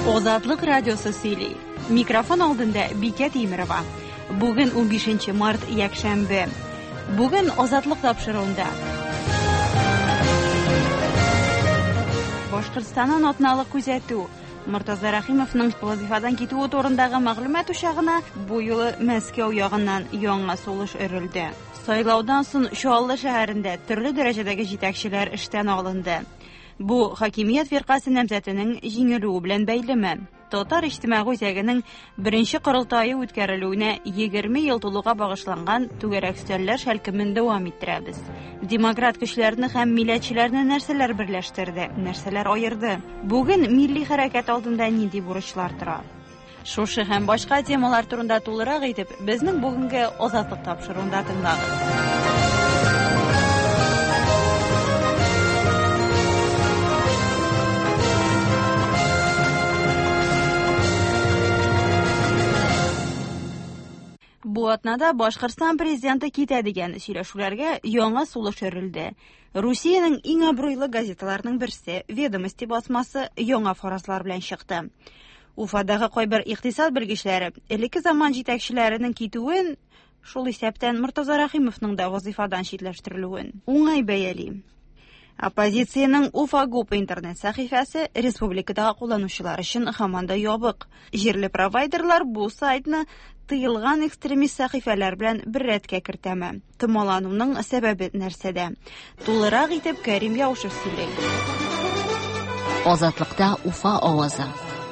Озатлык радиосы сөйли. Микрофон алдында Бикә Тимирова. Бүген 15 март якшәмбе. Бүген Озатлык тапшыруында. Башкортстанның атналык күзәтү. Мортаза Рахимовның вазифадан китүе турындагы мәгълүмат учагына бу юлы Мәскәү ягыннан яңа сулыш өрелде. Сайлаудан соң Чуаллы шәһәрендә төрле дәрәҗәдәге җитәкчеләр эштән алынды. Бу хакимият фиркасы намзәтенең җиңелүе белән бәйлеме. Татар иҗтимагый үзәгенең беренче корылтайы үткәрелүенә 20 ел тулуга багышланган түгәрәк өстәлләр шәлкемен дәвам иттерәбез. Демократ көчләрне һәм милләтчеләрне нәрсәләр берләштерде, нәрсәләр аерды? Бүген милли хәрәкәт алдында нинди бурычлар тора? Шушы һәм башка темалар турында тулырак итеп, безнең бүгенге Озатлык тапшыруында тыңлагыз. Бу атнада Башкортстан президенты китә дигән сөйләшүләргә яңа сулыш өрелде. Русиянең иң абруйлы газеталарының берсе Ведомости басмасы яңа фаразлар белән чыкты. Уфадагы кайбер икътисад белгечләре элекке заман җитәкчеләренең китүен, шул исәптән Мортаза Рахимовның да вазифадан читләштерелүен уңай бәяли. Оппозициянең Уфа Гуп интернет сәхифәсе республикадагы кулланучылар өчен һаман да ябык. Җирле провайдерлар бу сайтны тыелган экстремист сәхифәләр белән бер рәткә кертәме. Томалануның сәбәбе нәрсәдә? Тулырак итеп Кәрим Яушев сөйли. Озатлыкта Уфа авазы.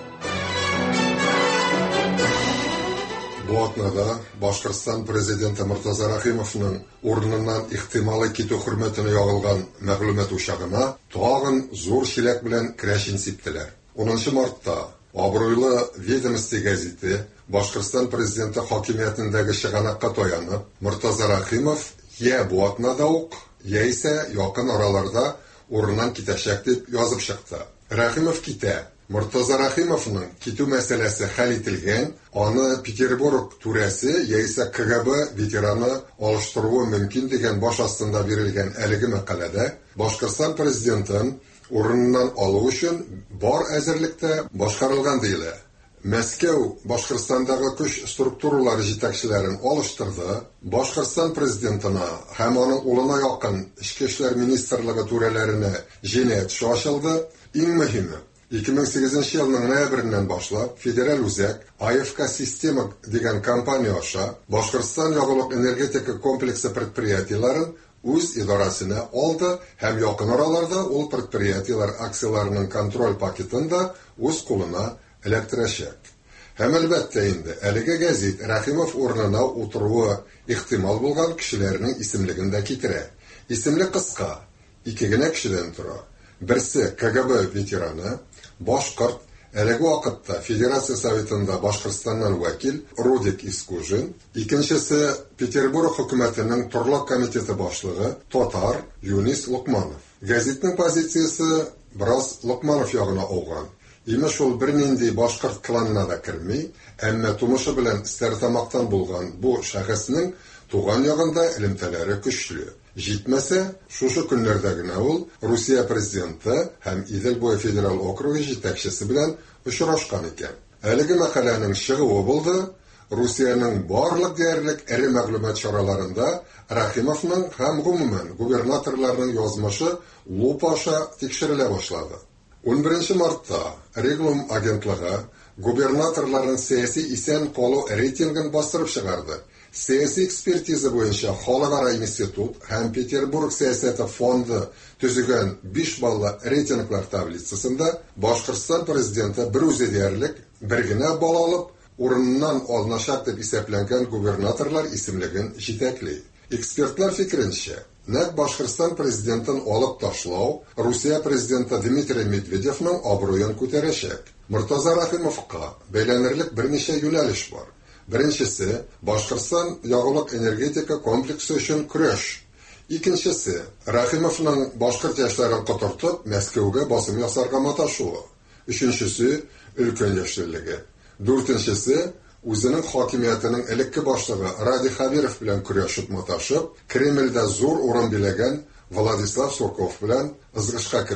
Бу атнада Башкортстан президенты Мортаза Рахимовның урыныннан ихтималы китү хөрмәтенә ягылган мәгълүмат учагына тагын зур чиләк белән крәшин сиптеләр. 10 мартта абруйлы Ведомости газеты Башкортстан президенты хакимиятендәге чыганакка таянып, Мортаза Рахимов я бу атнада ук, яисә якын араларда урыннан китәчәк дип язып чыкты. Рахимов китә. Мортаза Рахимовның китү мәсьәләсе хәл ителгән, аны Петербург түрәсе яисә КГБ ветераны алыштыруы мөмкин дигән баш астында бирелгән әлеге мәкаләдә Башкортстан президентын урыннан алу өчен бар әзерлектә башкарылган диелә. Мәскәү Башкортстандагы көч структуралары җитәкчеләрен алыштырды. Башкортстан президентына һәм аның улына якын Ичке эшләр министрлыгы түрәләренә җинаять эше ачылды. Иң мөһиме 2008 елның ноябреннән башлап Федераль үзәк АФК система дигән компания аша Башкортстан ягулык энергетика комплексы предприятиеларын үз идарасына алды һәм якын араларда ул предприятиелар акцияларының контроль пакетын да үз кулына эләктерәчәк. Һәм әлбәттә инде әлеге газет Рахимов урынына утыруы ихтимал булган кешеләрнең исемлеген дә китерә. Исемлек кыска, 2 генә кешедән тора. Берсе КГБ ветераны, башкорт, әлеге вакытта Федерация Советында Башкортстаннан вәкил Рудик Искужин, икенчесе Петербург хөкүмәтенең Торлак комитеты башлыгы татар Юнис Лукманов. Газетның позициясе бераз Лукманов ягына ауган. Имеш ул бернинди башкорт кланына да керми, әмма тумышы белән Стәрлетамактан булган бу шәхеснең туган ягында элемтәләре көчле. Җитмәсә, шушы көннәрдә генә ул Русия президенты һәм Идел буе федераль округы җитәкчесе белән очрашкан икән. Әлеге мәкаләнең чыгуы булды. Русиянең барлык диярлек эре мәгълүмат чараларында Рахимовның һәм гомумән губернаторларның язмышы лупаша тикшерелә башлады. 11 мартта Реглум агентлыгы губернаторларның сәяси исән калу рейтингын бастырып чыгарды. Сәяси экспертиза буенча Халыкара институт һәм Петербург сәясәте фонды төзегән 5 баллы рейтинглар таблицасында Башкортстан президенты бер үзе диярлек бер генә балл алып, урыннан алыначак дип исәпләнгән губернаторлар исемлеген җитәкли. Экспертлар фикеренчә, нәкъ Башкортстан президентын алып ташлау Русия президенты Дмитрий Медведевның абруен күтәрәчәк. Мортаза Рахимовка бәйләнерлек берничә юнәлеш бар. Беренчесе Башкортстан ягулык энергетика комплексы өчен көрәш. Икенчесе Рахимовның башкорт яшьләрен котыртып Мәскәүгә басым ясарга маташуы. Өченчесе өлкән яшьлеге. Дүртенчесе үзенең хакимиятенең элекке башлыгы Ради Хабиров белән көрәшеп маташып, Кремльдә зур урын биләгән Владислав Сурков белән ызгышка керүе.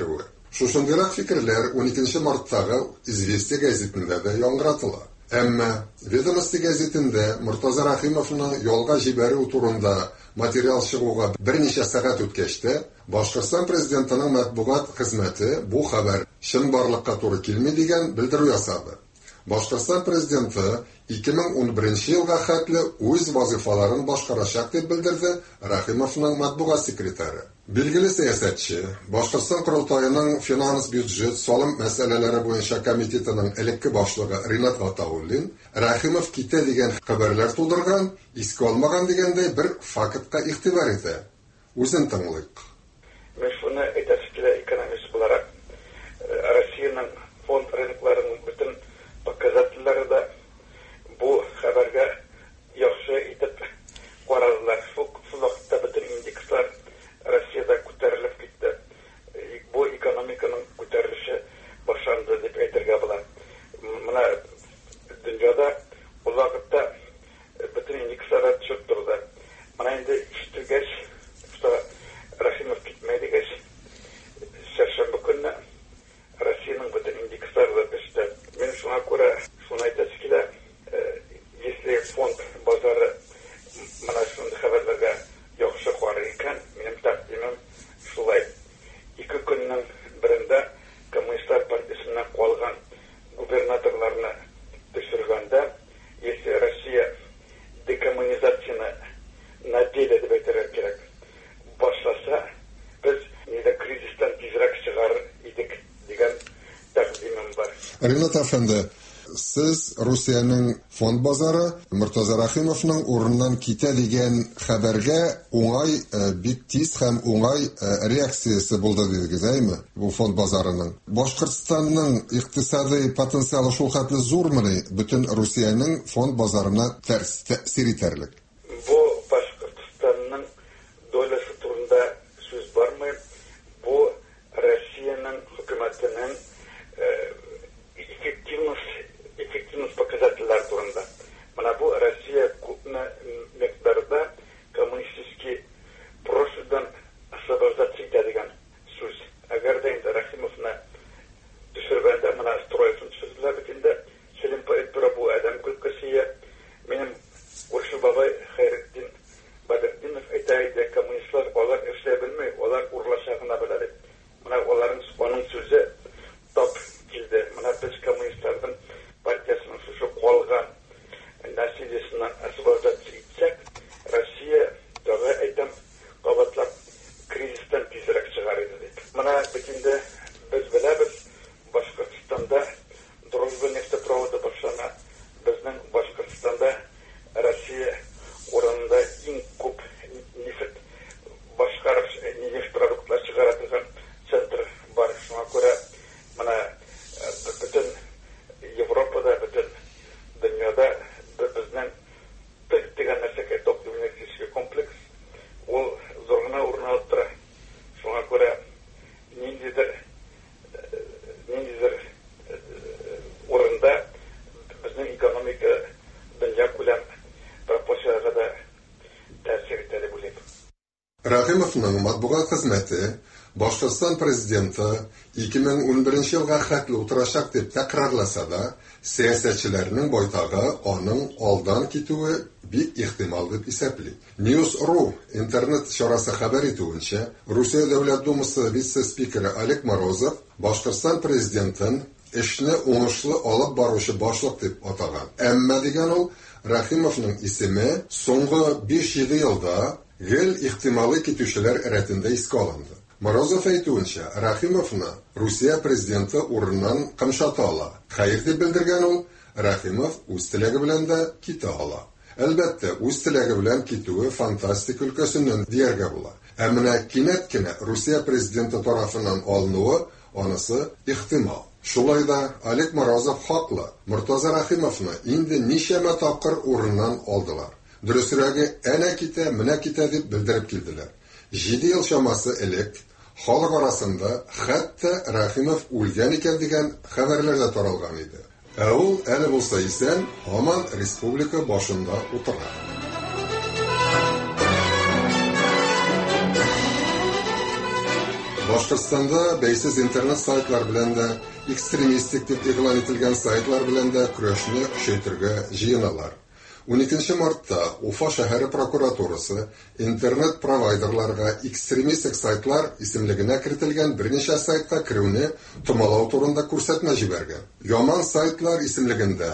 Шушындыйрак фикерләр 12 марттагы «Известия» газетында да яңгыратыла. Әмма «Ведомости» газетында Муртаза Рахимовны ялга җибәрү турында материал чыгуга берничә сәгать үткәчтә, Башкортстан президентының матбугат хезмәте бу хәбәр чын барлыкка туры килми дигән белдерү ясады. Башкортстан президенты 2011 елга хәтле үз вазифаларын башкарачак дип белдерде Рахимовның матбугат секретаре. Билгеле сәясәтче, Башкортстан Корылтайының финанс, бюджет, салым мәсьәләләре буенча комитетының элекке башлыгы Ринат Гатауллин Рахимов китә дигән хәбәрләр тудырган, искә алмаган дигәндәй бер фактка игътибар итә. Үзен тыңлыйк. Мен шуны әйтәчәкле экономист буларак, Россиянең фонд рынокларының бөтен показательләре да бу хәбәргә яхшы итеп карадылар. Шул вакытта бөтен индекслар Россиядә күтәрелеп китте. Бу экономиканың күтәрелеше башланды дип әйтергә була. Менә дөньяда ул вакытта бөтен индекслар төшеп торды. Менә инде ишетелгәч, что Рахимов китмәй дигәч, шәшәмбе көнне Россиянең бөтен индекслары төште. Мен шуңа күрә шуны әйтәсе килә, если фонд базары менә шундый хәбәрләргә яхшы карый икән, минем тәкъдимем шулай. 2 көннең берендә Коммунистлар партиясеннән калган губернаторларны төшергәндә, если Россия декоммунизацияны на деле дип әйтергә кирәк, башласа, без нидә кризистан тизрәк чыгар идек дигән тәкъдимем бар. Ринат әфәнде, сез Русиянең фонд базары Муртаза Рахимовның урыннан китә дигән хәбәргә уңай, бик тиз һәм уңай реакциясе булды дидегез, әйме? Бу фонд базарының. Башкортстанның икътисади потенциалы шул хәтле зурмыни бөтен Русиянең фонд базарына тәэсир итәрлек? Бу Башкортстанның долясы турында сүз бармы? Бу Россиянең хөкүмәтенең эффективность показателләр турында. Менә бу Россия күпме микъдарда коммунистический прошлыйдан освобождаться итә дигән сүз. Әгәр дә инде Рахимовны төшергәндә менә строевны төшерделәр бит инде, Селим Поэтбюро бу адәм көлкесие. Минем күрше бабай Хайретдин Бадретдинов әйтә иде, коммунистлар алар эшләй белмәй, алар урлаша гына белә. Менә аларның сүзе топ килде. Менә без коммунистларның партиясының шушы калган наследиесеннән освобождаться итсәк, Россия тагы әйтәм кабатлап кризистан тизрәк чыгар иде дип. Менә бит инде без беләбез, Башкортстанда дружба нефтепроводы башлана. Безнең Башкортстанда Россия урынында иң күп нефть башкарып, нефть продуктлар чыгара торган центр бар. Шуңа күрә менә бөтен Европада, бөтен дөньяда безнең дигән нәрсәгә топливно-энергетический комплекс ул зур гына урын алып тора. Шуңа күрә ниндидер урында безнең экономика дөнья күләм пропорциясында да тәэсир итә дип уйлыйм. Рахимовның матбугат хезмәте Башкортстан президенты 2011 елга хәтле утырачак дип тәкрарласа да, сәясәтчеләрнең байтагы аның алдан китүе бик ихтимал дип исәпли. News.ru интернет чарасы хәбәр итүенчә, Русия Дәүләт Думасы вице-спикеры Олег Морозов Башкортстан президентын эшне уңышлы алып баручы башлык дип атаган. Әмма дигән ул, Рахимовның исеме соңгы 5-7 елда гел ихтималы китүчеләр рәтендә искә алынды. Морозов әйтүенчә, Рахимовны Русия президенты урыннан кымшата ала. Хәер дип белдергән ул, Рахимов үз теләге белән дә китә ала. Әлбәттә, үз теләге белән китүе фантастик өлкәсеннән дияргә була. Ә менә кинәт кенә Русия президенты тарафыннан алынуы анысы ихтимал. Шулай да Олег Морозов хаклы. Муртаза Рахимовны инде ничәмә тапкыр урыннан алдылар. Дөресрәге, әнә китә, менә китә дип белдереп килделәр. 7 ел чамасы элек халык арасында хәтта Рахимов үлгән икән дигән хәбәрләр дә таралган иде. Ә ул әле булса исән, һаман республика башында утыра. Башкортстанда бәйсез интернет сайтлар белән дә, экстремистик дип игълан ителгән сайтлар белән дә көрәшне көчәйтергә җыеналар. 12 мартта Уфа шәһәре прокуратурасы интернет провайдерларга экстремистик сайтлар исемлегенә кертелгән берничә сайтка керүне томалау турында күрсәтмә җибәргән. Яман сайтлар исемлегендә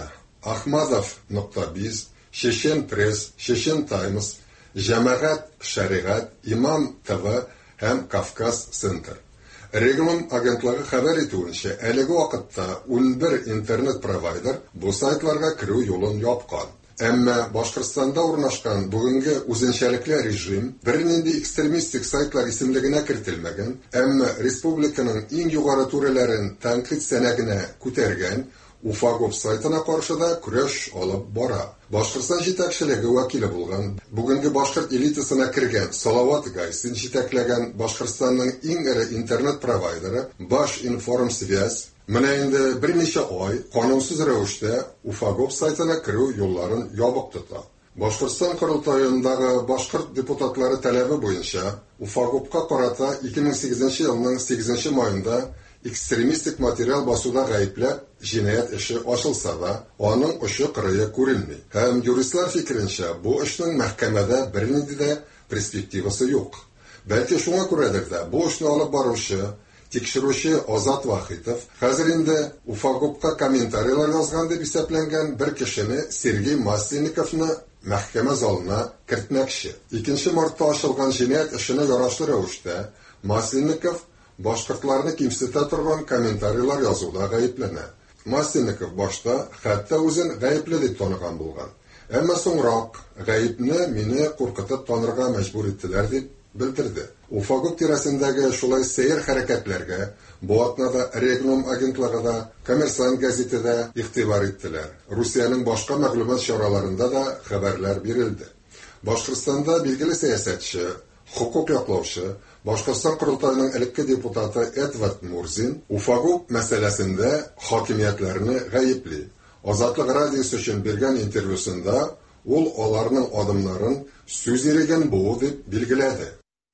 Ахмадов.biz, Chechen Press, Chechen Times, Җәмәгать Шәригать, Имам ТВ һәм Кавказ Центр. Регламент агентлыгы хәбәр итүенчә, әлеге вакытта 11 интернет провайдер бу сайтларга керү юлын япкан. Әмма Башкортстанда урнашкан бүгенге үзенчәлекле режим бернинди экстремистик сайтлар исемлегенә кертелмәгән, әмма республиканың иң югары түрәләрен тәнкыйть сәнәгенә күтәргән Уфагоп сайтына каршы да көрәш алып бара. Башкортстан җитәкчелеге вәкиле булган, бүгенге башкорт элитасына кергән Салават Гайсин җитәкләгән Башкортстанның иң эре интернет провайдеры Баш Информсвязь менә инде берничә ай канунсыз рәвештә Уфагоп сайтына керү юлларын ябык тота. Башкортстан Корылтаендагы башкорт депутатлары таләбе буенча Уфагопка карата 2008 елның 8 маенда экстремистик материал басуда гаепләп җинаять эше ачылса да, аның очы-кырые күренми. Һәм юристлар фикеренчә, бу эшнең мәхкәмәдә бернинди дә перспективасы юк. Бәлки шуңа күрәдер дә, бу эшне алып баручы, тикшерүче Азат Вахитов хәзер инде Уфагопка комментарийлар язган дип исәпләнгән бер кешене Сергей Масленниковны мәхкәмә залына кертмәкче. 2 мартта ачылган җинаять эшенә ярашлы рәвештә Масленников башкортларны кимсетә торган комментарийлар язуда гаепләнә. Масленников башта хәтта үзен гаепле дип таныган булган. Әмма соңрак гаепне мине куркытып танырга мәҗбүр иттеләр дип белдерде. Уфагоп тирәсендәге шулай сәер хәрәкәтләргә бу атнада Регнум агентлыгы да, Коммерсант газеты да игътибар иттеләр. Русиянең башка мәгълүмат чараларында да хәбәрләр бирелде. Башкортстанда билгеле сәясәтче, хукук яклаучы, Башкортстан Корылтаеның элекке депутаты Эдвард Мурзин Уфагоп мәсьәләсендә хакимиятләрне гаепли. Азатлык радиосы өчен биргән интервьюсында ул аларның адымнарын сүз иреген бу дип билгеләде.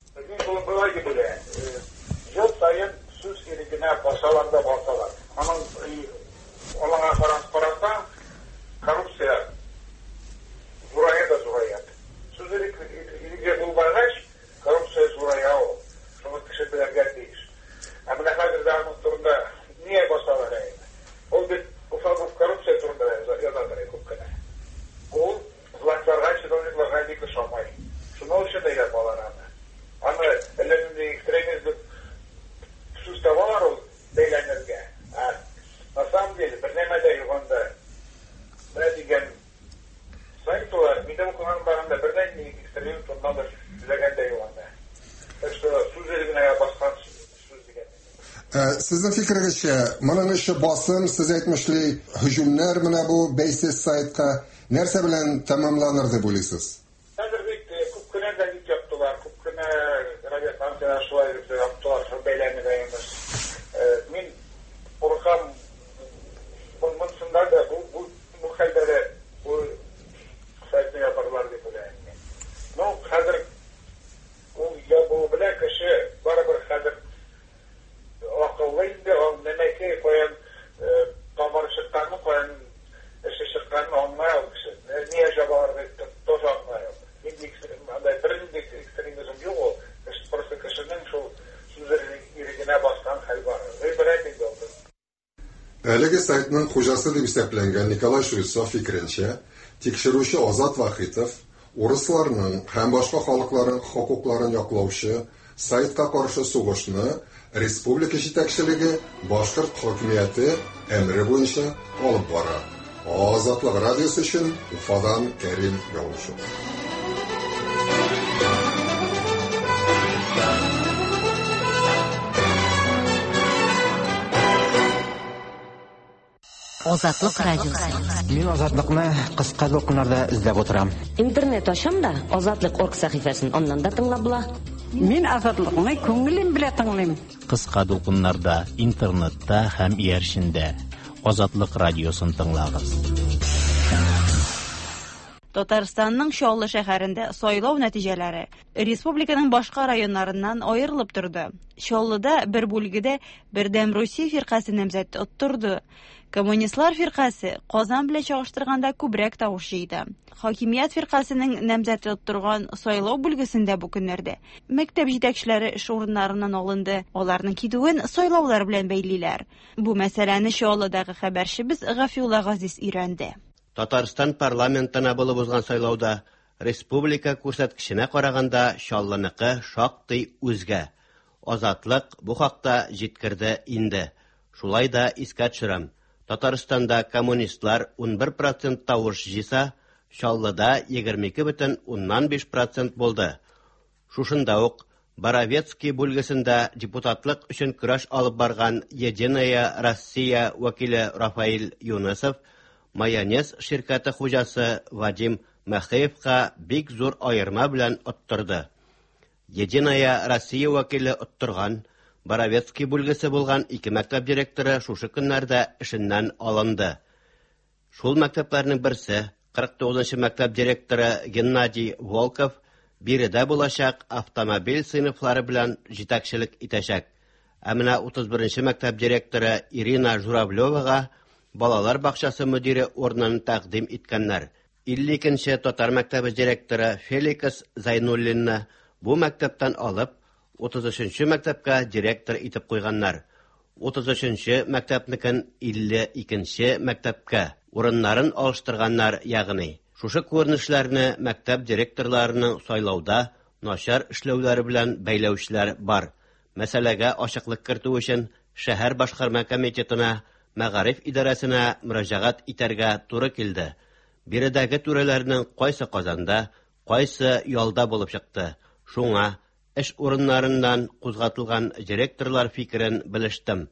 Ел сайын сүз ирегенә басаларда басалар. Алаңа караса коррупция зурая да зурая. Сүз иреге булгач коррупция зурая. Шуны кеше белергә тиеш. Ә менә хәзер дә аның турында не басалар инде. Ул бит Уфагоп коррупция турында язадыр күп кенә. Ул властьларга, чиновникларга бик ошамай. Шуның өчен дә язалар аны. Аны әлләнинди экстремизм сүз табалар ул бәйләнергә. На самом деле, бер нәмә дә юганда менә дигән сайтлар, минем укыган барганда бердән ни экстремизм турында сөйләгән дә юганда. Сүз ирегенә баскан сүз дигән. Сезнең фикерегезчә, моның эше басым, сез әйтмешли, һөҗүмнәр менә бу бәйсез сайтка нәрсә белән тәмамланыр дип уйлыйсыз? Хәзер бит күп кенә гәзит яптылар, күп кенә радиостанциялар шулай яптылар, шул бәйләнергә имеш. Мин куркам, монсында да бу хәлдә бу сайтны япарлар дип уйлыйм. Ну, хәзер ул ябу белән кеше барыбер хәзер акыллы инде, ул нәмәкәй куян, тамыр чыкканны куян, эше чыкканны аңлай ул кеше. Не җабалар дип тоже аңлай. Инде бернинди экстремизм юк ул. Просто кешенең шул сүз ирегенә баскан хәл бар. Гыйбрәт инде ул. Әлеге сайтның хуҗасы дип исәпләнгән Николай Шуйцов фикеренчә, тикшерүче Азат Вахитов урысларның һәм башка халыкларның хокукларын яклаучы сайтка каршы сугышны республика җитәкчелеге башкорт хакимияте әмере буенча алып бара. Азатлык радиосы өчен Уфадан Кәрим Ялышев. Азатлык радиосы. Мин азатлыкны кыска докумнарда эзләп утырам. Интернет ачам да Азатлык.орг сәхифәсен аннан да тыңлап була. Мин азатлыкны күңелем белән тыңлыйм. Кыска докумнарда, интернетта һәм иярчендә Азатлык радиосын тыңлагыз. Татарстанның Шаллы шәһәрендә сайлау нәтиҗәләре республиканың башка районнарыннан аерылып торды. Шаллыда бер бүлгедә Бердәм Русия фиркасы намзәт оттырды. Коммунистлар фиркасы Казан белән чагыштырганда күбрәк тавыш җыйды. Хакимият фиркасының намзәт оттырган сайлау бүлгесендә бу көннәрдә мәктәп җитәкчеләре эш урыннарыннан алынды. Аларның китүен сайлаулар белән бәйлиләр. Бу мәсьәләне Шаллыдагы хәбәрчебез Гафиулла Газиз өйрәнде. Татарстан парламентына булып узган сайлауда республика күрсәткеченә караганда Шаллыныкы шактый үзгә. Азатлык бу хакта җиткерде инде. Шулай да искә төшерәм. Татарстанда коммунистлар 11% тавыш җыйса, Шаллыда 22,5% булды. Шушында ук Боровецкий бүлгесендә депутатлык өчен көрәш алып барган Единая Россия вәкиле Рафаил Юнусов майонез ширкаты хуҗасы Вадим Махеевка бик зур айырма белән оттырды. Единая Россия вәкиле оттырган Боровецкий бүлгесе булган 2 мәктәп директоры шушы көннәрдә эшеннән алынды. Шул мәктәпләрнең берсе 49-нчы мәктәп директоры Геннадий Волков биредә булачак автомобиль сыйныфлары белән җитәкчелек итәчәк. Ә менә 31-нчы мәктәп директоры Ирина Журавлевага балалар бакчасы мөдире орнын тәкъдим иткәннәр. 52-нче татар мәктәбе директоры Феликс Зайнуллинны бу мәктәптән алып 33-нче мәктәпкә директор итеп куйганнар. 33-нче мәктәпнекен 52-нче мәктәпкә урыннарын алыштырганнар, ягъни. Шушы күренешләрне мәктәп директорларының сайлауда начар эшләүләре белән бәйләүчеләр бар. Мәсьәләгә ачыклык кертү өчен шәһәр башкарма комитетына, мәгариф идарәсенә мөрәҗәгать итәргә туры килде. Биредәге түрәләрнең кайсы Казанда, кайсы ялда булып чыкты. Шуңа эш урыннарыннан кузгатылган директорлар фикерен белештем.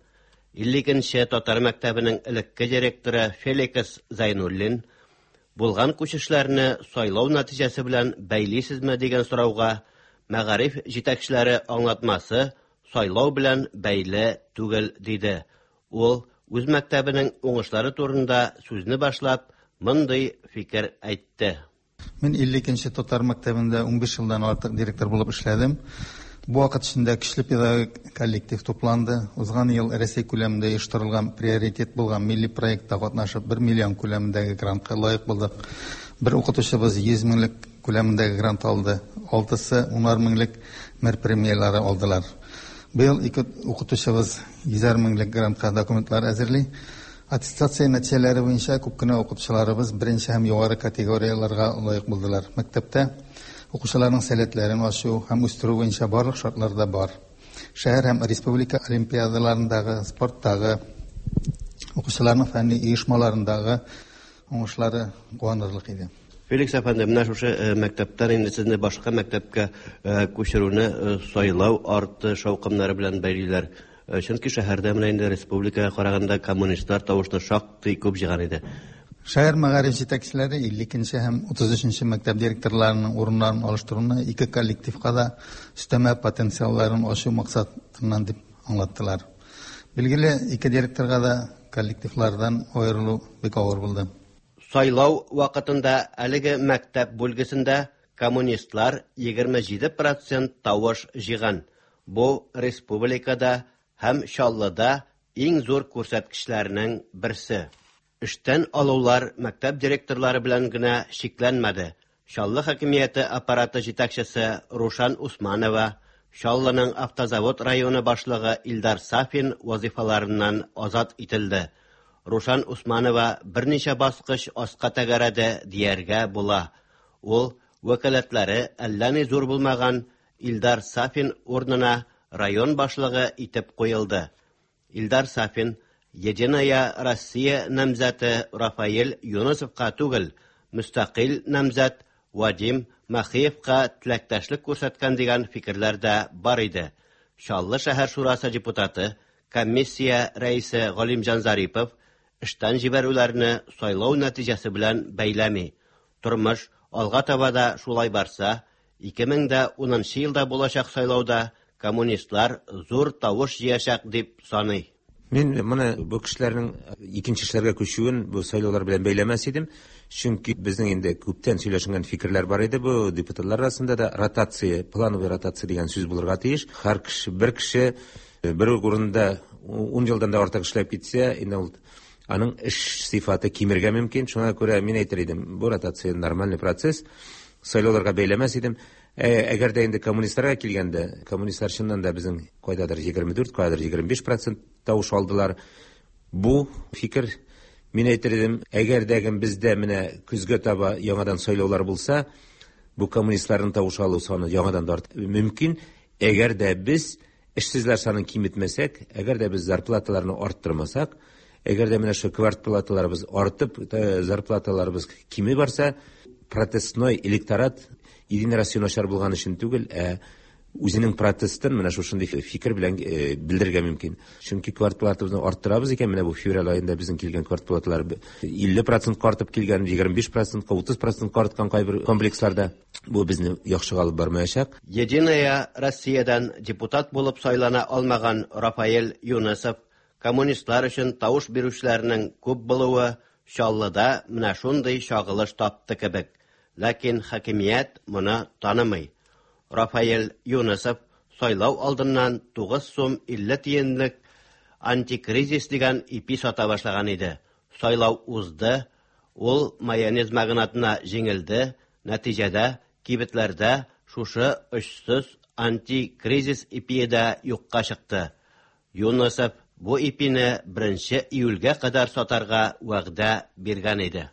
52-нче татар мәктәбенең элекке директоры Феликс Зайнуллин булган күчешләрне сайлау нәтиҗәсе белән бәйлисезме дигән сорауга мәгариф җитәкчеләре аңлатмасы сайлау белән бәйле түгел диде. Ул үз мәктәбенең уңышлары турында сүзне башлап, мондый фикер әйтте. Мен 52-нче татар мәктәбендә 15 елдан артык директор булып эшләдем. Бу вакыт эчендә көчле педагогик коллектив тупланды. Узган ел Россия күләмендә оештырылган приоритет булган милли проектта катнашып 1 миллион күләмендәге грантка лаек булдык. Бер укытучыбыз 100 меңлек күләмендәге грант алды. 6-сы 10 меңлек мер премиялары алдылар. Быел 2 укытучыбыз 100 меңлек грантка документлар әзерли. Аттестация нәтиҗәләре буенча күп кенә укытучыларыбыз беренче һәм югары категорияларга лаек булдылар. Мәктәптә укучыларның сәләтләрен ачу һәм үстерү буенча барлык шартларда бар. Шәһәр һәм республика олимпиадаларындагы, спорттагы, укучыларның фәнни оешмаларындагы уңышлары куанырлык иде. Феликс әфәнде, менә шушы мәктәптән инде сезне башка мәктәпкә күчерүне сайлау арты шаукымнары белән бәйлиләр. Чөнки шәһәрдә менә инде республикага караганда коммунистлар тавышны шактый күп җыган иде. Шәһәр мәгариф җитәкчеләре 52-нче һәм 33-нче мәктәп директорларының урыннарын алыштыруны 2 коллективка да өстәмә потенциалларын ачу максатыннан дип аңлаттылар. Билгеле, 2 директорга да коллективлардан аерылу бик авыр булды. Сайлау вакытында әлеге мәктәп бүлгесендә коммунистлар 27% тавыш җыган. Бу республикада һәм Шаллыда иң зур күрсәткечләрнең берсе. Эштән алулар мәктәп директорлары белән генә шикләнмәде. Шаллы хакимияте аппараты җитәкчесе Рушан Усманова, Шаллының автозавод районы башлыгы Илдар Сафин вазифаларыннан азат ителде. Рушан Усманова берничә баскыч аска тәгәрәде дияргә була. Ул вәкаләтләре әллә ни зур булмаган Илдар Сафин урынына район башлыгы итеп куелды. Илдар Сафин Единая Россия намзәте Рафаил Юнусовка түгел, мөстәкыйль намзәт Вадим Махеевка теләктәшлек күрсәткән дигән фикерләр дә бар иде. Шаллы шәһәр шурасы депутаты, комиссия рәисе Галимҗан Зарипов эштән җибәрүләрне сайлау нәтиҗәсе белән бәйләми. Тормыш алга таба да шулай барса, 2010 елда булачак сайлауда коммунистлар зур тавыш җыячак дип саный. Мен моны бу кешеләрнең икенче эшләргә күчүен бу сайлаулар белән бәйләмәс идем. Чөнки безнең инде күптән сөйләшенгән фикерләр бар иде, бу депутатлар арасында да ротация, плановый ротация дигән сүз булырга тиеш. Һәр кеше, бер урында 10 елдан да артык эшләп китсә, инде ул аның эш сыйфаты кимергә мөмкин. Шуңа күрә мин әйтер идем, бу ротация нормальный процесс. Сайлауларга бәйләмәс идем. Әгәр дә инде коммунистларга килгәндә, коммунистлар чыннан да безнең кайдадыр 24, кайдадыр 25% тавыш алдылар. Бу фикер, мин әйтер идем, әгәр дә бездә менә күзгә таба яңадан сайлаулар булса, бу коммунистларның тавыш алу саны яңадан да мөмкин. Әгәр дә без эшсезләр санын киметмәсәк, әгәр дә біз зарплаталарны арттырмасак, әгәр дә менә шу квартплаталарыбыз артып, зарплаталарыбыз кими барса, протестной электорат Ирина Расионашар булган өчен түгел, үзенең протестын менә шушындый фикер белән белдергә мөмкин. Чөнки квартплатабызны арттырабыз икән, менә бу февраль айында безнең килгән квартплаталар 50% артып килгән, 25%, 30% арткан кайбер комплексларда. Бу безне яхшыга алып бармаячак. Единая Россиядан депутат булып сайлана алмаган Рафаэль Юнусов коммунистлар өчен тавыш бирүчеләрнең күп булуы Чаллыда менә шундый чагылыш тапты кебек. Ләкин хакимият моны танымый. Рафаэль Юнусов сайлау алдыннан 9 сум 50 тиенлек антикризис дигән ипи сата башлаган иде. Сайлау узды, ул майонез магнатына җиңелде, нәтиҗәдә кибетләрдә шушы өчсез антикризис ипие дә юкка чыкты. Юнусов бу ипине 1 июльгә кадәр сатарга вәгъдә биргән иде.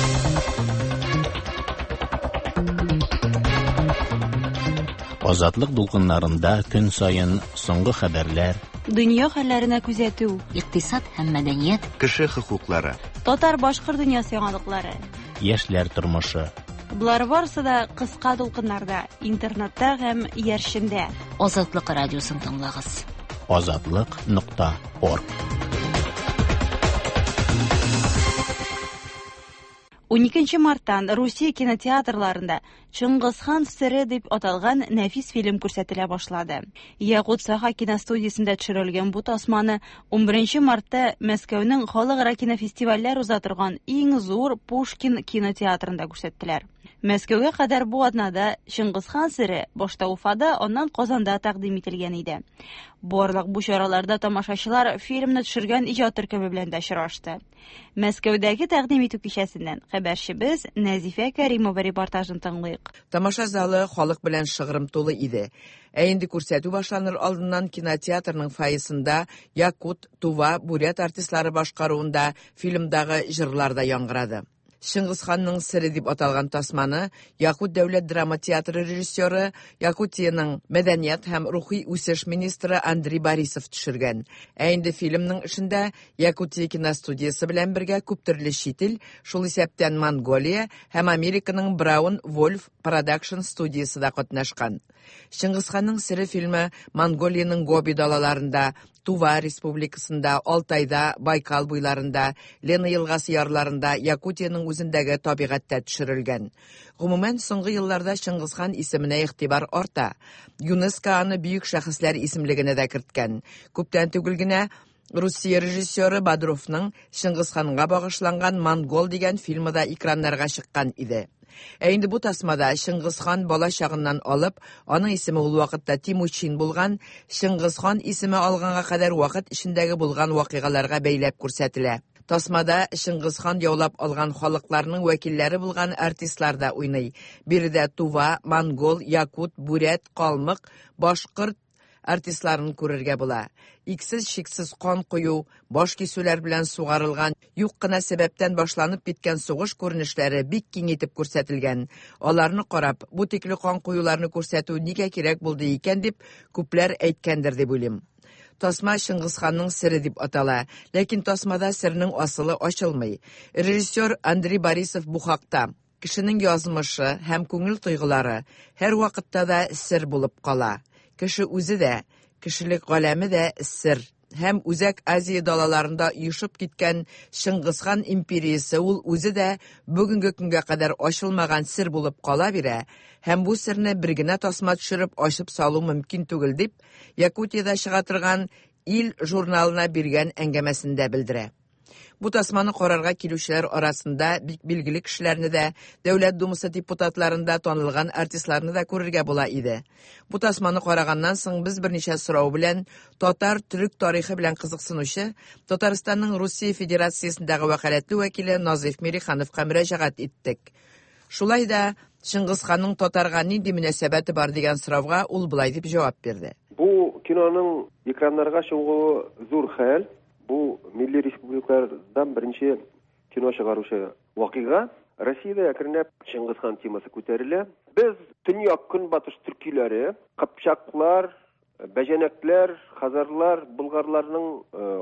Азатлык дулкыннарында көн сайын соңгы хәбәрләр, дөнья хәлләренә күзәтү, Икътисад һәм мәдәният, Кеше хокуклары, татар-башкорт дөньясы яңалыклары. яшьләр тормышы. Булар барысы да кыска дулкыннарда, интернетта һәм яршендә. Азатлык радиосын тыңлагыз. Azatlyk.org 12 марттан Русия кинотеатрларында Чыңгызхан сыры дип аталган нәфис фильм күрсәтелә башлады. Якут Саха киностудиясендә төшерелгән бу тасманы 11 мартта Мәскәүнең халыкара кинофестивальләр уза торган иң зур Пушкин кинотеатрында күрсәттеләр. Мәскәүгә кадәр бу атнада Чыңгызхан сыры башта Уфада, аннан Казанда тәкъдим ителгән иде. Барлык бу чараларда тамашачылар фильмны төшергән иҗат төркеме белән дә очрашты. Мәскәүдәге тәкъдим итү кичәсеннән хәбәрчебез Нәзифә Кәримова репортажын тыңлыйк. Тамаша залы халык белән шыгрым тулы иде. Инде күрсәтү башланыр алдыннан кинотеатрның фойесында Якут, Тува, Бурят артистлары башкаруында фильмдагы җырлар да яңгырады. Чыңгызханның сыры дип аталган тасманы Якут дәүләт драма театры режиссеры, Якутияның мәдәният һәм рухи үсеш министры Андрей Борисов төшергән. Инде фильмның эшендә Якутия киностудиясе белән бергә күп төрле чит ил, шул исәптән Монголия һәм Американың Браун Вольф Production студиясе да катнашкан. Чыңгызханның сыры фильмы Монголияның Гоби далаларында, Тува республикасында, Алтайда, Байкал буйларында, Лена елгасы ярларында, Якутияның үзендәге табигатьтә төшерелгән. Гомумән, соңгы елларда Чыңгызхан исеменә игътибар арта. ЮНЕСКО аны бөек шәхесләр исемлегенә дә керткән. Күптән түгел генә Русия режиссеры Бодровның Чыңгызханга багышланган «Монгол» дигән фильмы да экраннарга чыккан иде. Инде бу тасмада Чыңгызхан бала чагыннан алып, аның исеме ул вакытта Тимучин булган, Чыңгызхан исеме алганга кадәр вакыт ичендәге булган вакыйгаларга бәйләп күрсәтелә. Тасмада Чыңгызхан яулап алган халыкларның вәкилләре булган артистлар да уйный. Биредә Тува, Монгол, Якут, Бурят, Калмык, Башкорт артистларын күрергә була. Иксез-шиксез кан кую, баш кисүләр белән сугарылган, юк кына сәбәптән башланып биткән сугыш күренешләре бик киң итеп күрсәтелгән. Аларны карап, бу тикле кан куюларны күрсәтү нигә кирәк булды икән дип күпләр әйткәндер дип уйлыйм. Тасма Чыңгызханның сыры дип атала, ләкин тасмада сырның асылы ачылмый. Режиссер Андрей Борисов бу хакта: кешенең язмышы һәм күңел тойгылары һәр вакытта да сер булып кала. Кеше үзе дә, кешелек галәме дә сер. Һәм үзәк Азия далаларында йышып киткән Чыңгызхан империясе ул үзе дә бүгенге көнгә кадәр ачылмаган сер булып кала бирә. Һәм бу серне бер генә тасма төшереп ачып салу мөмкин түгел дип Якутиядә чыга торган Ил журналына биргән әңгәмәсендә белдерә. Бу тасманы карарга килүчеләр арасында бик билгеле кешеләрне дә, Дәүләт Думасы депутатларында танылган артистларны да күрергә була иде. Бу тасманы караганнан соң без берничә сорау белән татар-төрек тарихы белән кызыксынучы Татарстанның Русия Федерациясендәге вәкаләтле вәкиле Назиф Мирихановка мөрәҗәгать иттек. Шулай да Чыңгыз ханның татарга нинди мөнәсәбәте бар дигән сорауга ул булай дип җавап бирде. Бу киноның экраннарга чыгуы зур хәл. Бу милли республикалардан беренче кино чыгаручы вакыйга. Россиядә әкренләп Чыңгыз хан темасы күтәрелә. Без төньяк көнбатыш төркиләре, Кыпчаклар, Бәҗәнәкләр, Хазарлар, Болгарларның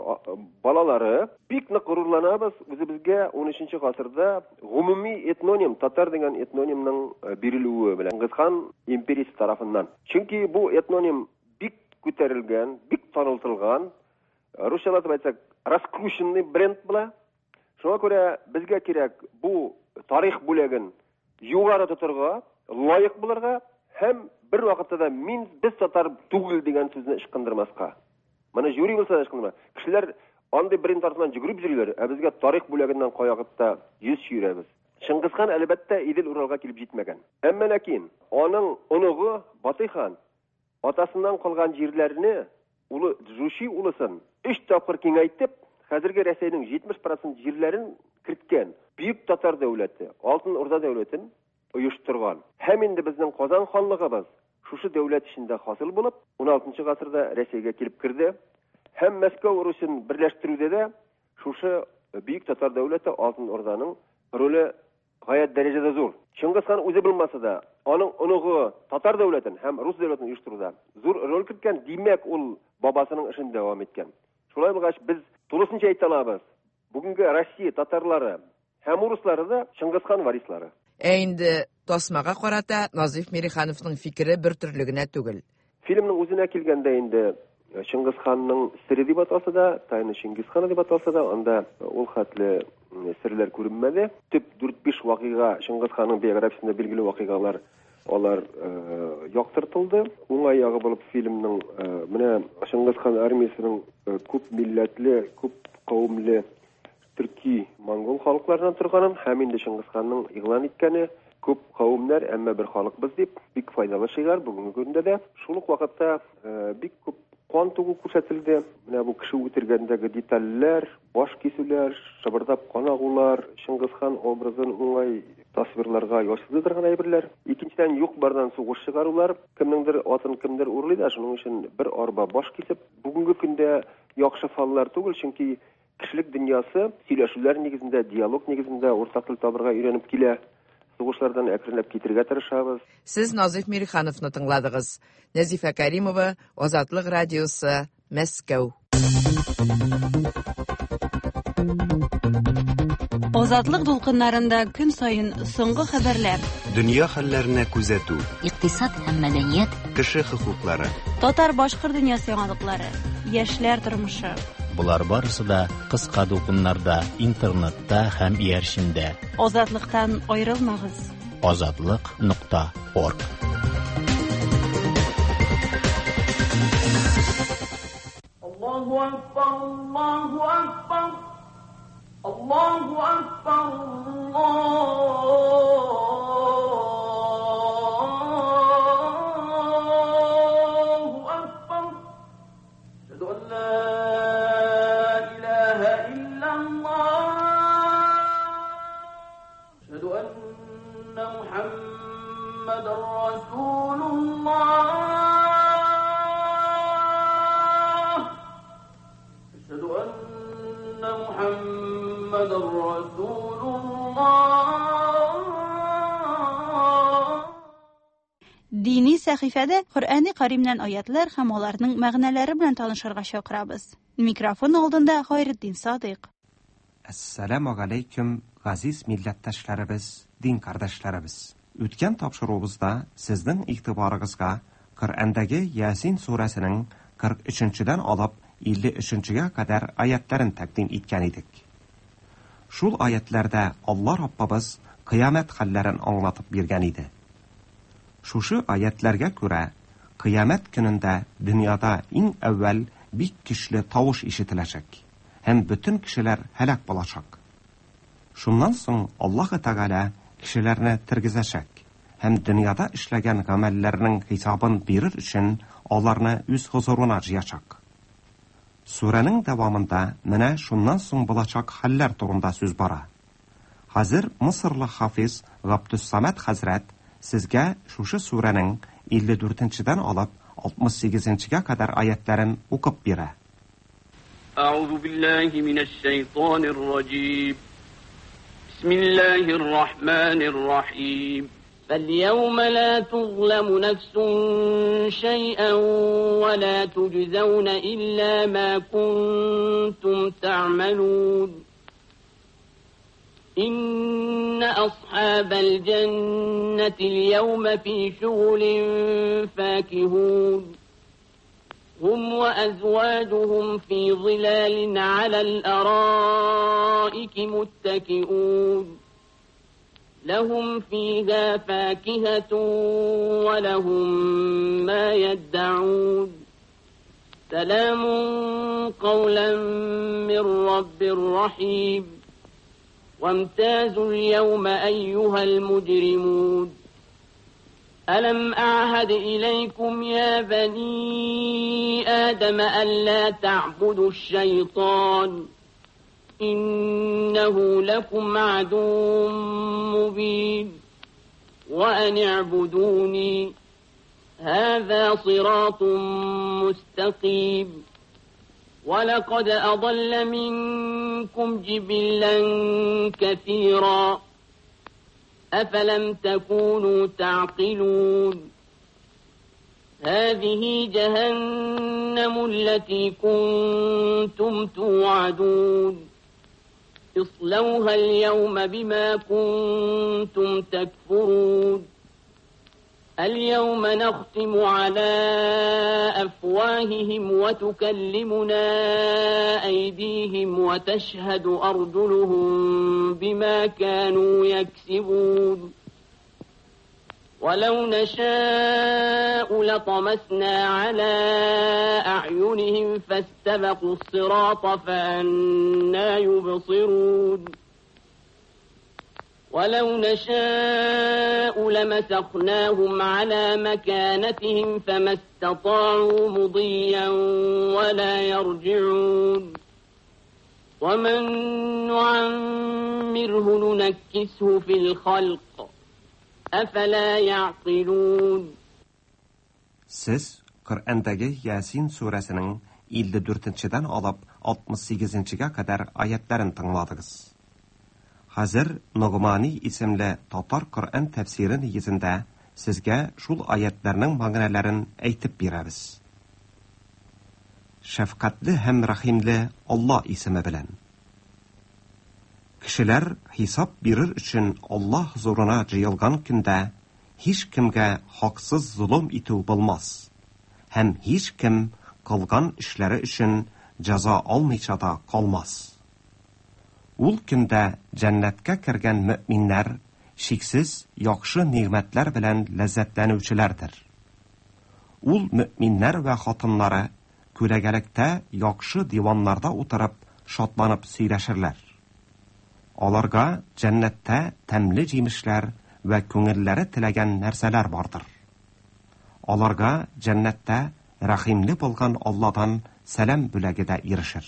балалары бик нык горурланабыз. Үзебезгә 13нчы гасырда гомуми этноним, татар дигән этнонимның бирелүе белән Чыңгыз хан империясе тарафыннан. Чөнки бу этноним бик күтәрелгән, бик танытылган, русчалатып әйтсәк, раскрученный бренд була. Шуңа күрә безгә кирәк бу тарих бүлеген югары тотырга, лаек булырга һәм бер вакытта да без татар түгел дигән сүзне ышкындырмаска. Моны жюри булса да ышкындырма. Кешеләр андый бренд артыннан жүгереп йөриләр, ә безгә тарих бүлегеннән каягытта йөз чөйрәбез. Чыңгыз хан әлбәттә Идел Уралга килеп җитмәгән. Әмма ләкин аның оныгы Батый хан атасыннан калган җирләрне улы Джуши улысын 3 тапкыр киңәйтеп, хәзерге Рәсәйнең 70% җирләрен керткән. Бөек татар дәүләте, Алтын Урда дәүләтен оештырган. Һәм инде безнең Казан ханлыгыбыз шушы дәүләт içендә хасыл булып, 16нчы гасырда Рәсәйгә килеп керде. Һәм Мәскәү Русын берләштерүдә дә шушы бөек татар дәүләте Алтын Урданың роле гаять дәрәҗәдә зур. Чыңгыз хан үзе булмаса да, аның оныгы татар дәүләтен һәм рус дәүләтен оештыруда зур роль керткән, димәк ул бабасының эшен дәвам иткән. Шулай булгач без тулысынча әйтә алабыз. Бүгенге Россия татарлары һәм руслары да Чыңгыз хан варислары. Инде тасмага карата Назиф Мирихановның фикере бер төрле генә түгел. Фильмның үзенә килгәндә инде Чыңгыз ханның сире дип аталса да, Тайны Чингиз хан дип аталса да, анда ул хәтле серләр күренмәде. Төп 4-5 вакыйга Чыңгыз ханның биографиясендә билгеле вакыйгалар алар яктыртылды. Уңай ягы булып фильмның менә Чыңгыз хан армиясының күп милләтле, күп кавымлы төрки, монгол халыклардан торганын һәм инде Чыңгыз ханның игълан иткәне күп кавымнар, әмма бер халыкбыз дип бик файдалы шигар бүгенге көндә дә. Шул ук вакытта бик күп кан тугу күрсәтелде. Менә бу кеше үтергәндәге детальләр, баш кисүләр, шыбырдап кан агулар, Чыңгыз хан образын уңай тасвирларга ясыдырган әйберләр. Икенчедән юк бардан сугыш чыгарулар, кемнеңдер атын кемдер урлый да, шуның өчен бер арба баш кисеп, бүгенге көндә яхшы фаллар түгел, чөнки кешелек дөньясы сөйләшүләр нигезендә, диалог нигезендә уртак тел табырга өйрәнеп килә. Сугышлардан әкренләп китергә тырышабыз. Сез Назиф Мирихановны тыңладыгыз. Нәзифә Кәримова, Азатлык радиосы, Мәскәү. Азатлык дулкыннарында көн саен соңгы хәбәрләр. Дөнья хәлләренә күзәтү. Икътисад һәм мәдәният. Кеше хокуклары. Татар-башкорт дөньясы яңалыклары. Яшьләр тормышы. Булар барысы да кыска дулкыннарда, интернетта һәм иярчендә. Азатлыктан аерылмагыз. Azatlyk.org. Allahu akbar, Allahu akbar. Allahu akbar, Allahu akbar. Ashhadu an la ilaha illa Allah. Ashhadu anna Muhammadar Rasulullah. Ashhadu anna Muhammadar Rasulullah. Dini сәхифәдә Коръәни Каримнән аятлар һәм аларның мәгънәләре белән танышырга чакырабыз. Микрофон алдында Хайретдин Садыйк. Ассаламу алейкум, газиз милләттәшләребез, дин кардәшләребез. Үткән тапшыруыбызда сезнең игътибарыгызга Коръәндәге Ясин сүрәсенең 43-дән алып 53-гә кадәр аятларын тәкъдим иткән идек. Шул аятларда Алла Раббыбыз кыямәт хәлләрен аңлатып биргән иде. Шушы аятларга күрә кыямәт көнендә дөньяда иң әүвәл бик көчле тавыш ишетеләчәк. һәм бөтен кешеләр һәлак булачак. Шуннан соң Аллаһ Тәгалә кешеләрне тергезәчәк һәм дөньяда эшләгән гамәлләрнең хисабын бирер өчен аларны үз хузурына җыячак. Сүрәнең дәвамында менә шуннан соң булачак хәлләр турында сүз бара. Хәзер Мисырлы хафиз Габдуссамад хәзрәт сезгә шушы сүрәнең 54-дән алып 68-гә кадәр аятларын укып бирә. أعوذ بالله من الشيطان الرجيم بسم الله الرحمن الرحيم فاليوم لا تظلم نفس شيئا ولا تجزون إلا ما كنتم تعملون إن أصحاب الجنة اليوم في شغل فاكهون هم وأزواجهم في ظلال على الأرائك متكئون لهم فيها فاكهة ولهم ما يدعون سلام قولا من رب رحيم وامتازوا اليوم أيها المجرمون ألم أعهد إليكم يا بني آدم ألا تعبدوا الشيطان إنه لكم عدو مبين وأن اعبدوني هذا صراط مستقيم ولقد أضل منكم جبلا كثيرا أفلم تكونوا تعقلون هذه جهنم التي كنتم توعدون اصلوها اليوم بما كنتم تكفرون اليوم نختم على أفواههم وتكلمنا أيديهم وتشهد أرجلهم بما كانوا يكسبون ولو نشاء لطمسنا على أعينهم فاستبقوا الصراط فأنى يبصرون ولو نشاء لمسخناهم على مكانتهم فما استطاعوا مضيا ولا يرجعون ومن نعمره ننكسه في الخلق أفلا يعقلون Siz Qur'andagi Yasin surəsinin 54-дән алып 68-гә кадәр аятларын тыңладыгыз. Хәзер Нугмани исемле татар Qur'an тәфсире нигезендә сезгә шул аятларның мәгънәләрен әйтеп бирәбез. Шәфкатьле һәм рәхимле Алла исеме белән. Кешеләр хисап бирер өчен Аллаһ хузурына җыелган көндә һич кемгә хаксыз зулым итү булмас. Һәм һич кем кылган эшләре өчен җәза алмыйча да калмас. Ул көндә җәннәткә кергән мөэминнәр шиксез яхшы нигъмәтләр белән ләззәтләнүчеләрдер. Ул мөэминнәр вә хатыннары күләгәлектә яхшы диваннарда утырып шатланып сөйләшерләр. Аларга җәннәттә тәмле җимешләр вә күңелләре теләгән нәрсәләр бардыр. Аларга җәннәттә рәхимле булган Алладан сәлам бүләге дә ирешер.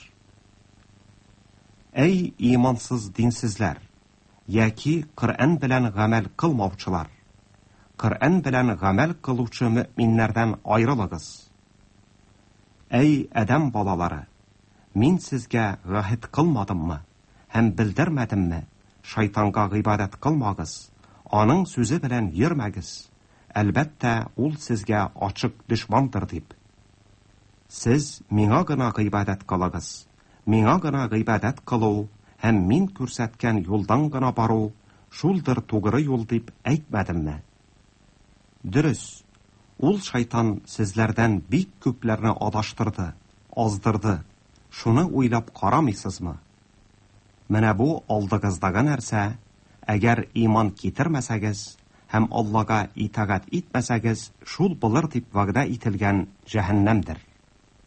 Әй имансыз динсезләр, яки Qur'an белән гамәл кылмаучылар, Qur'an белән гамәл кылучы мөэминнәрдән аерылыгыз. Әй Адам балалары, мин сезгә гәһит кылмадыммы һәм белдермәдемме? Шайтанга гыйбадат кылмагыз, аның сүзе белән йөрмәгез. Әлбәттә, ул сезгә ачык дошмандыр дип. Сез миңа гына гыйбадат кылыгыз. Миңа гына гыйбадат кылу һәм мин күрсәткән юлдан гына бару шулдыр тугры юл дип әйтмәдемме? Дөрес, ул шайтан сезләрдән бик күпләрне адаштырды, аздырды. Шуны уйлап карамыйсызмы? Менә бу алдыгыздагы нәрсә, әгәр иман китермәсәгез һәм Аллага итагать итмәсәгез, шул булыр дип вәгъдә ителгән җәһәннәмдер.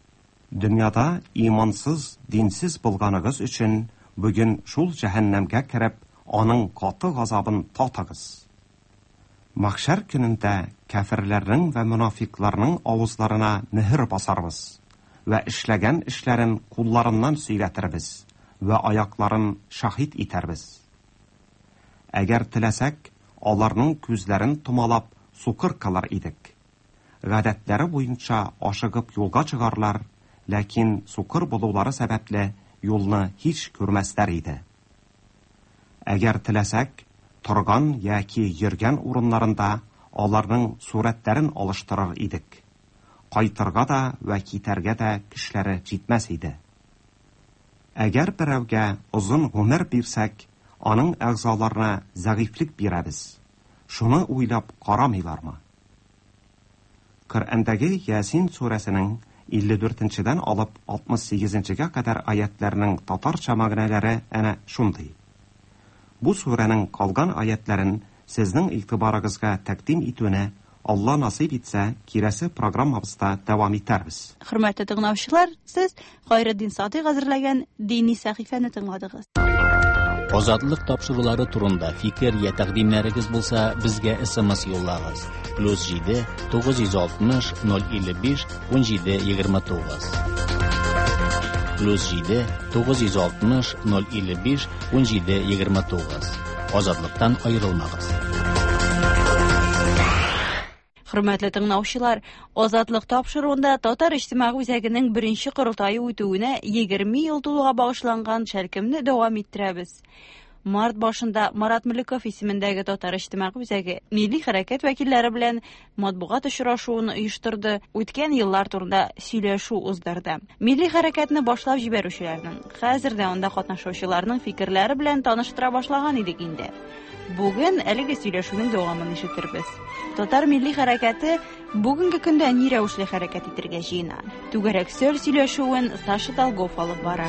Дөньяда имансыз, динсез булганыгыз өчен бүген шул җәһәннәмгә кереп, аның каты газабын татыгыз. Мәхшәр көнендә кафирләрнең вә мунафикларның авызларына мөһер басарбыз вә эшләгән эшләрен кулларыннан сөйләтербез вә аякларын шаһид итәрбез. Әгәр теләсәк, аларның күзләрен томалап сукыр кылар идек. Гадәтләре буенча ашыгып юлга чыгарлар, ләкин сукыр булулары сәбәпле юлны һич күрмәсләр иде. Әгәр теләсәк, торган яки йөргән урыннарында аларның сурәтләрен алыштырыр идек. Кайтырга да вә китәргә дә көчләре җитмәс иде. Әгәр берәүгә озын гомер бирсәк, аның әгъзаларына зәгыйфлек бирәбез. Шуны уйлап карамыйлармы? Коръәндәге Ясин сүрәсенең 54-дән алып 68-гә кадәр аятларының татарча мәгънәләре әнә шундый. Бу сүрәнең калган аятларын сезнең игътибарыгызга тәкъдим итүне Алла насыйп итсә, кирәсе программабызда дәвам итәрбез. Хөрмәтле тыңлаучылар, сез Гайретдин Сатыйг әзерләгән дини сәхифәне тыңладыгыз. Азатлык тапшырулары турында фикер я тәкъдимнәрегез булса, безгә SMS юллагыз. +7 960 055 1729. +7 960 055 1729. Азатлыктан аерылмагыз. Хөрмәтле тыңлаучылар, Азатлык тапшыруында Татар иҗтимагый үзәгенең беренче корылтайы үтүенә 20 ел тулуга багышланган шәркемне дәвам иттерәбез. Март башында Марат Мөлеков исемендәге Татар иҗтимагый үзәге милли хәрәкәт вәкилләре белән матбугат очрашуын оештырды. Үткән еллар турында сөйләшү уздырды. Милли хәрәкәтне башлап җибәрүчеләрнең, хәзердә анда катнашучыларның фикерләре белән таныштыра башлаган идек инде. Бүген әлеге сөйләшүнең дәвамын ишетербез. Татар милли хәрәкәте бүгенге көндә ни рәвешле хәрәкәт итәргә җыена? Түгәрәк сөйләшүен Саша Долгов алып бара.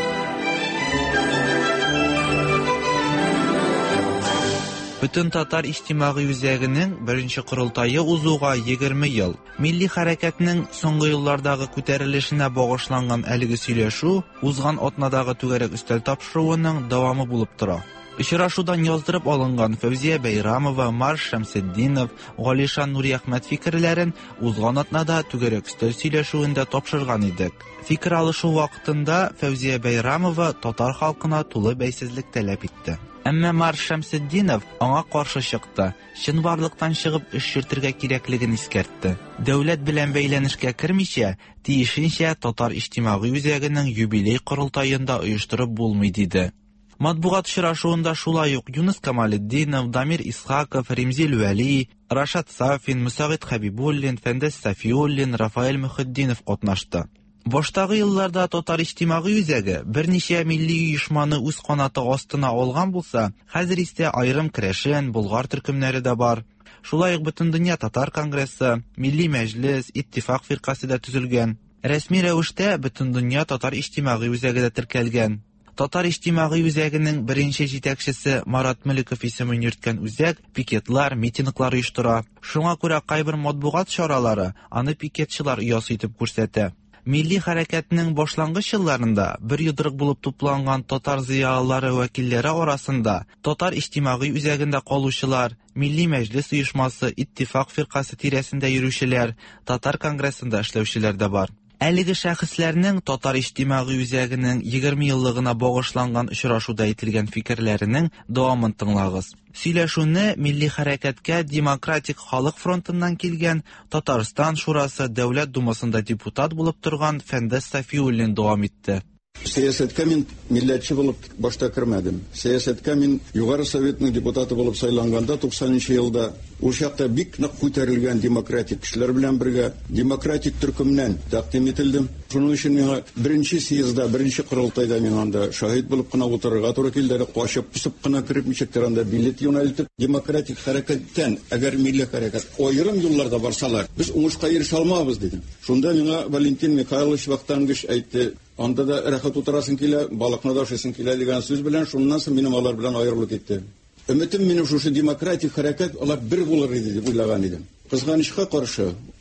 Бүтән Татар иҗтимагый үзәгенең беренче корылтайы узуга 20 ел. Милли хәрәкәтнең соңгы еллардагы күтәрелешенә багышланган әлеге сөйләшү узган атнадагы түгәрәк өстәл тапшыруының дәвамы булып тора. Очрашудан яздырып алынган Фәүзия Бәйрамова, Марш Шәмсетдинов, Галишан Нуриәхмәт фикерләрен узган атнада түгәрәк өстәл сөйләшүендә тапшырган идек. Фикер алышу вакытында Фәүзия Бәйрамова татар халкына тулы бәйсезлек таләп итте. Әмма Марш Шәмсетдинов аңа каршы чыкты. Чынбарлыктан чыгып эш йөртергә кирәклеген искәртте. Дәүләт белән бәйләнешкә кермичә, тиешенчә Татар иҗтимагый үзәгенең юбилей корылтаенда оештырып булмый диде. Матбугат очрашуында шулай ук Юнус Камалетдинов, Дамир Исхаков, Римзил Вәли, Рашад Сафин, Мусагид Хабибуллин, Фәндәс Сафиуллин, Рафаэль Мөхетдинов катнашты. Баштагы елларда Татар иҗтимагый үзәге берничә милли оешманы үз канаты астына алган булса, хәзер исә айрым керәшен, болгар төркемнәре дә бар. Шулай ук Бөтендөнья Татар конгрессы, Милли мәҗлес, Иттифак фиркасы да төзелгән. Рәсми рәвештә Бөтендөнья Татар иҗтимагый үзәге дә теркәлгән. Татар иҗтимагый үзәгенең беренче җитәкчесе Марат Мөлеков исемен йөрткән үзәк пикетлар, митинглар оештыра. Шуңа күрә кайбер матбугат чаралары аны пикетчылар оясы итеп күрсәтә. Милли хәрәкәтнең башлангыч елларында бер йодрык булып тупланган татар зыялылары вәкилләре арасында Татар иҗтимагый үзәгендә калучылар, Милли мәҗлес оешмасы, Иттифак фиркасы тирәсендә йөрүчеләр, Татар конгрессында эшләүчеләр дә бар. Әлеге шәхесләрнең Татар иҗтимагый үзәгенең 20 еллыгына багышланган очрашуда әйтелгән фикерләренең дәвамын тыңлагыз. Сөйләшүне Милли хәрәкәткә Демократик халык фронтыннан килгән Татарстан шурасы Дәүләт думасында депутат булып торган Фәндәс Сафиуллин дәвам итте. Сәясәткә мин милләтче булып башта кермәдем. Сәясәткә мин Югары Советның депутаты булып сайланганда 90-нчы елда ул чакта бик нык күтәрелгән демократик кешеләр белән бергә демократик төркемнән тәкъдим ителдем. Шуның өчен миңа беренче съездда, беренче корылтайда мин анда шаһид булып кына утырырга туры килде. Качып писып кына кирип мичектер анда билет юнәлтеп демократик хәрәкәттән әгәр милли хәрәкәт аерым юлларда барсалар, без уңышка ирешә алмабыз дидем. Шунда миңа Валентин Михайлович вакыттангыч әйтте. Анда да рәхәт утырасың килә, балыкны да ашыйсың килә дигән сүз белән шуннан соң минем алар белән аерылып китте. Өметем минем шушы демократик хәрәкәт алар бер булыр иде дип уйлаган идем. Кызганычка каршы,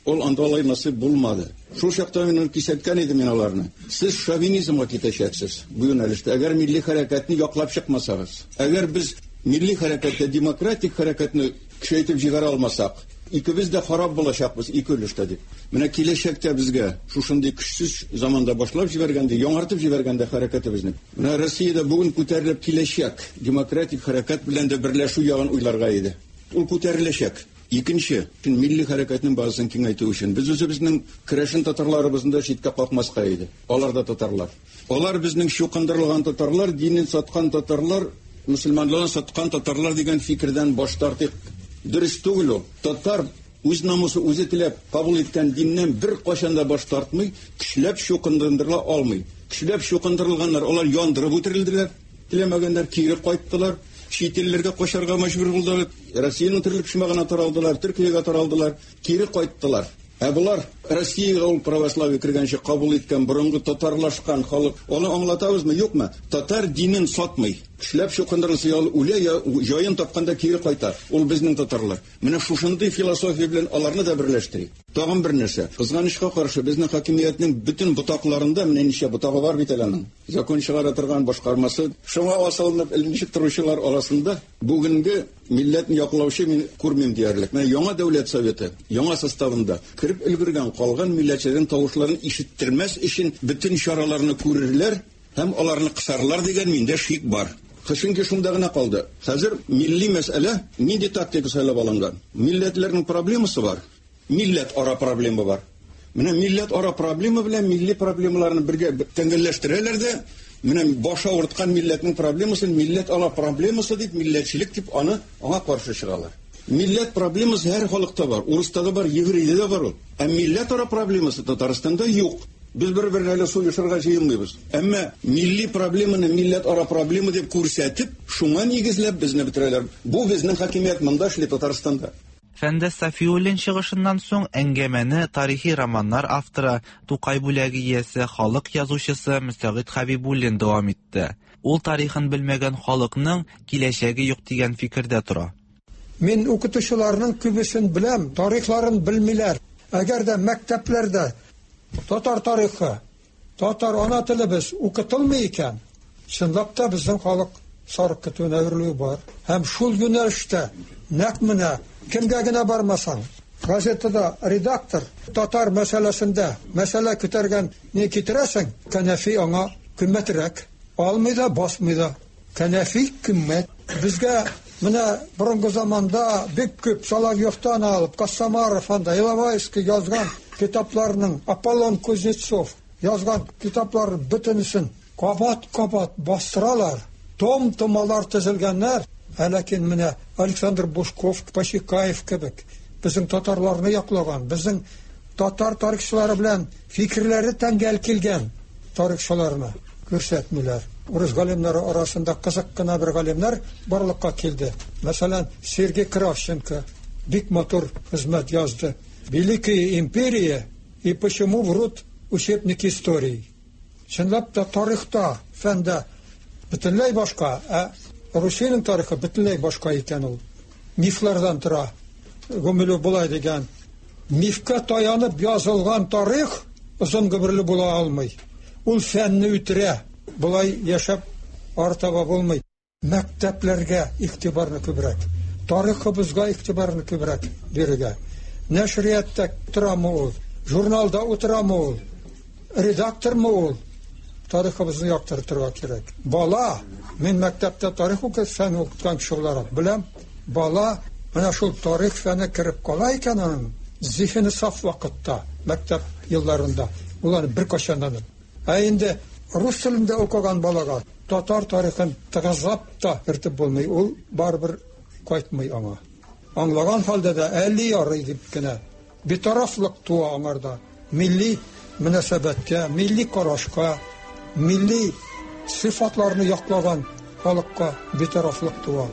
Ул анда алай насыйп булмады. Шул чакта мин кисәткән идем мин аларны. Сез шовинизмга китәчәксез бу юнәлештә. Әгәр милли хәрәкәтне яклап чыкмасагыз, әгәр без милли хәрәкәткә, демократик хәрәкәтне көчәйтеп җигәр алмасак, икебез дә харап булачакбыз ике өлештә дип. Менә киләчәктә безгә шушындый көчсез заманда башлап җибәргәндә, яңартып җибәргәндә хәрәкәтебезне. Менә Россиядә бүген күтәрелеп киләчәк демократик хәрәкәт белән дә берләшү ягын уйларга иде. Ул күтәреләчәк. Икенче, милли хәрәкәтнең базасын киңәйтү өчен без үзебезнең керәшен татарларыбызны да читкә какмаска иде. Алар да татарлар. Алар безнең чукындырылган татарлар, динен саткан татарлар, мөселманлыгын саткан татарлар дигән фикердән баш тартык. Дөрес түгел ул. Татар үз намусы үзе теләп кабул иткән диннән бер кашан да баш тартмый, көчләп чукындырыла алмый. Көчләп чукындырылганнар, алар яндырып үтерелделәр, теләмәгәннәр кире кайттылар. Чит-илләргә качарга мәҗбүр булдылар. Россиянең төрле кешмәгенә таралдылар, Төркиягә таралдылар, кире кайттылар. Ә булар Россиягә ул православие кергәнче кабул иткән борынгы татарлашкан халык. Аны аңлатабызмы, юкмы? Татар динен сатмый. Көчләп чукындырылса ял үлә, я җаен тапканда кире кайта. Ул безнең татарлар. Менә шушындый философия белән аларны да берләштерик. Тагын бер нәрсә. Кызганычка каршы безнең хакимиятнең бүтән бутакларында менә ничә бутагы бар бит әле. Закон чыгара торган башкармасы, шуңа асылынып эленешеп торучылар арасында бүгенге милләтне яклаучы мин күрмим диярлек. Менә яңа дәүләт советы, яңа составында кирип өлгергән калган милләтчеләрнең тавышларын ишеттермәс өчен бүтән чараларны күрерләр һәм аларны кысарлар дигән миндә шик бар. Чөнки шунда гына калды. Хәзер милли мәсьәлә нинди тактика сайлап алынган? Милләтләрнең проблемасы бар. Милләт ара проблема бар. Менә милләт ара проблема белән милли проблемаларны бергә тәңгәлләштерәләр дә, менә баша авырткан милләтнең проблемасын милләт ара проблемасы дип, милләтчелек дип аңа каршы чыгалар. Милләт проблемасы һәр халыкта бар. Урыста да бар, еврейдә дә бар ул. Ә милләт ара проблемасы Татарстанда юк. Без бер-берне сөйләшергә җыенмыйбыз. Әмма милли проблеманы милләт ара проблема дип күрсәтеп, шуңа нигезләп безне битерәләр. Бу безнең хакимият монда эшли Татарстанда. Фәндәс Сафиуллин чыгышыннан соң әңгәмәне тарихи романнар авторы, Тукай бүләге иясе, халык язучысы Мөстәгыйть Хәбибуллин дәвам итте. Ул тарихын белмәгән халыкның киләчәге юк дигән фикердә тора. Мин укытучыларның күбесен беләм, тарихларын белмиләр. Әгәр дә мәктәпләрдә татар тарихы, татар ана телебез укытылмый икән, чынлап та безнең халык сарык көтүенә әверелү бар. Һәм шул юнәлештә нәкъ менә кемгә генә бармасаң, газетада редактор татар мәсьәләсендә мәсьәлә күтәргән ни китерәсең, Кәнәфи аңа кыйммәтрәк, алмый да, басмый да. Кәнәфи кыйммәт. Безгә менә борынгы заманда бик күп Соловьевтан алып, Костомаров, Иловайский язган китапларның, Аполлон Кузнецов язган китаплар бөтенесен кабат-кабат бастыралар. Том-томалар төзелгәннәр. Ләкин менә Александр Бушков, Пашикаев кебек безнең татарларны яклаган, безнең татар тарихчылары белән фикерләре тәңгәл килгән тарихчыларны күрсәтмиләр. Урыс галимнәре арасында кызык кына бер галимнәр барлыкка килде. Мәсәлән, Сергей Кравченко бик матур хезмәт язды. Великая империя и почему врут учебники истории. Чынлап та тарихта, фәндә бөтенләй башка, Русиянең тарихы бөтенләй башка икән ул. Мифлардан тора. Гомеле булай дигән. Мифка таянып язылган тарих озын гомерле була алмый. Ул фәнне үтерә. Булай яшәп артаба булмый. Мәктәпләргә игътибарны күбрәк, тарихыбызга игътибарны күбрәк бирергә. Нәшриятта торамы ул, журналда утырамы ул, редактормы ул, тарихыбызны яктыртырга кирәк. Бала, мин мәктәптә тарих укыган укыткан кешеләр беләм, бала менә шул тарих фәне кирип кала икән аның зихене саф вакытта, мәктәп елларында. Улар бер кашандан. Инде рус телендә укыган балага татар тарихын тыгызлап та кертеп булмый, ул барбер кайтмый аңа. Аңлаган хәлдә дә 50 ярый дип кенә битарафлык туа аңарда. Милли мөнәсәбәткә, милли карашка, милли сыйфатларны яклаган халыкка битарафлык туа.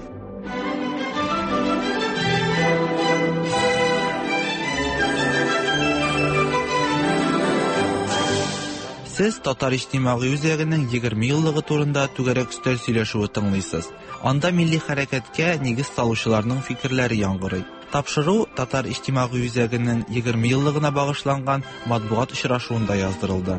Сез татар иҗтимагый үзәгенең 20 еллыгы турында түгәрәк өстәл сөйләшүе тыңлыйсыз. Анда милли хәрәкәткә нигез салучыларның фикерләре яңгырый. Тапшыру татар иҗтимагый үзәгенең 20 еллыгына багышланган матбугат очрашуында яздырылды.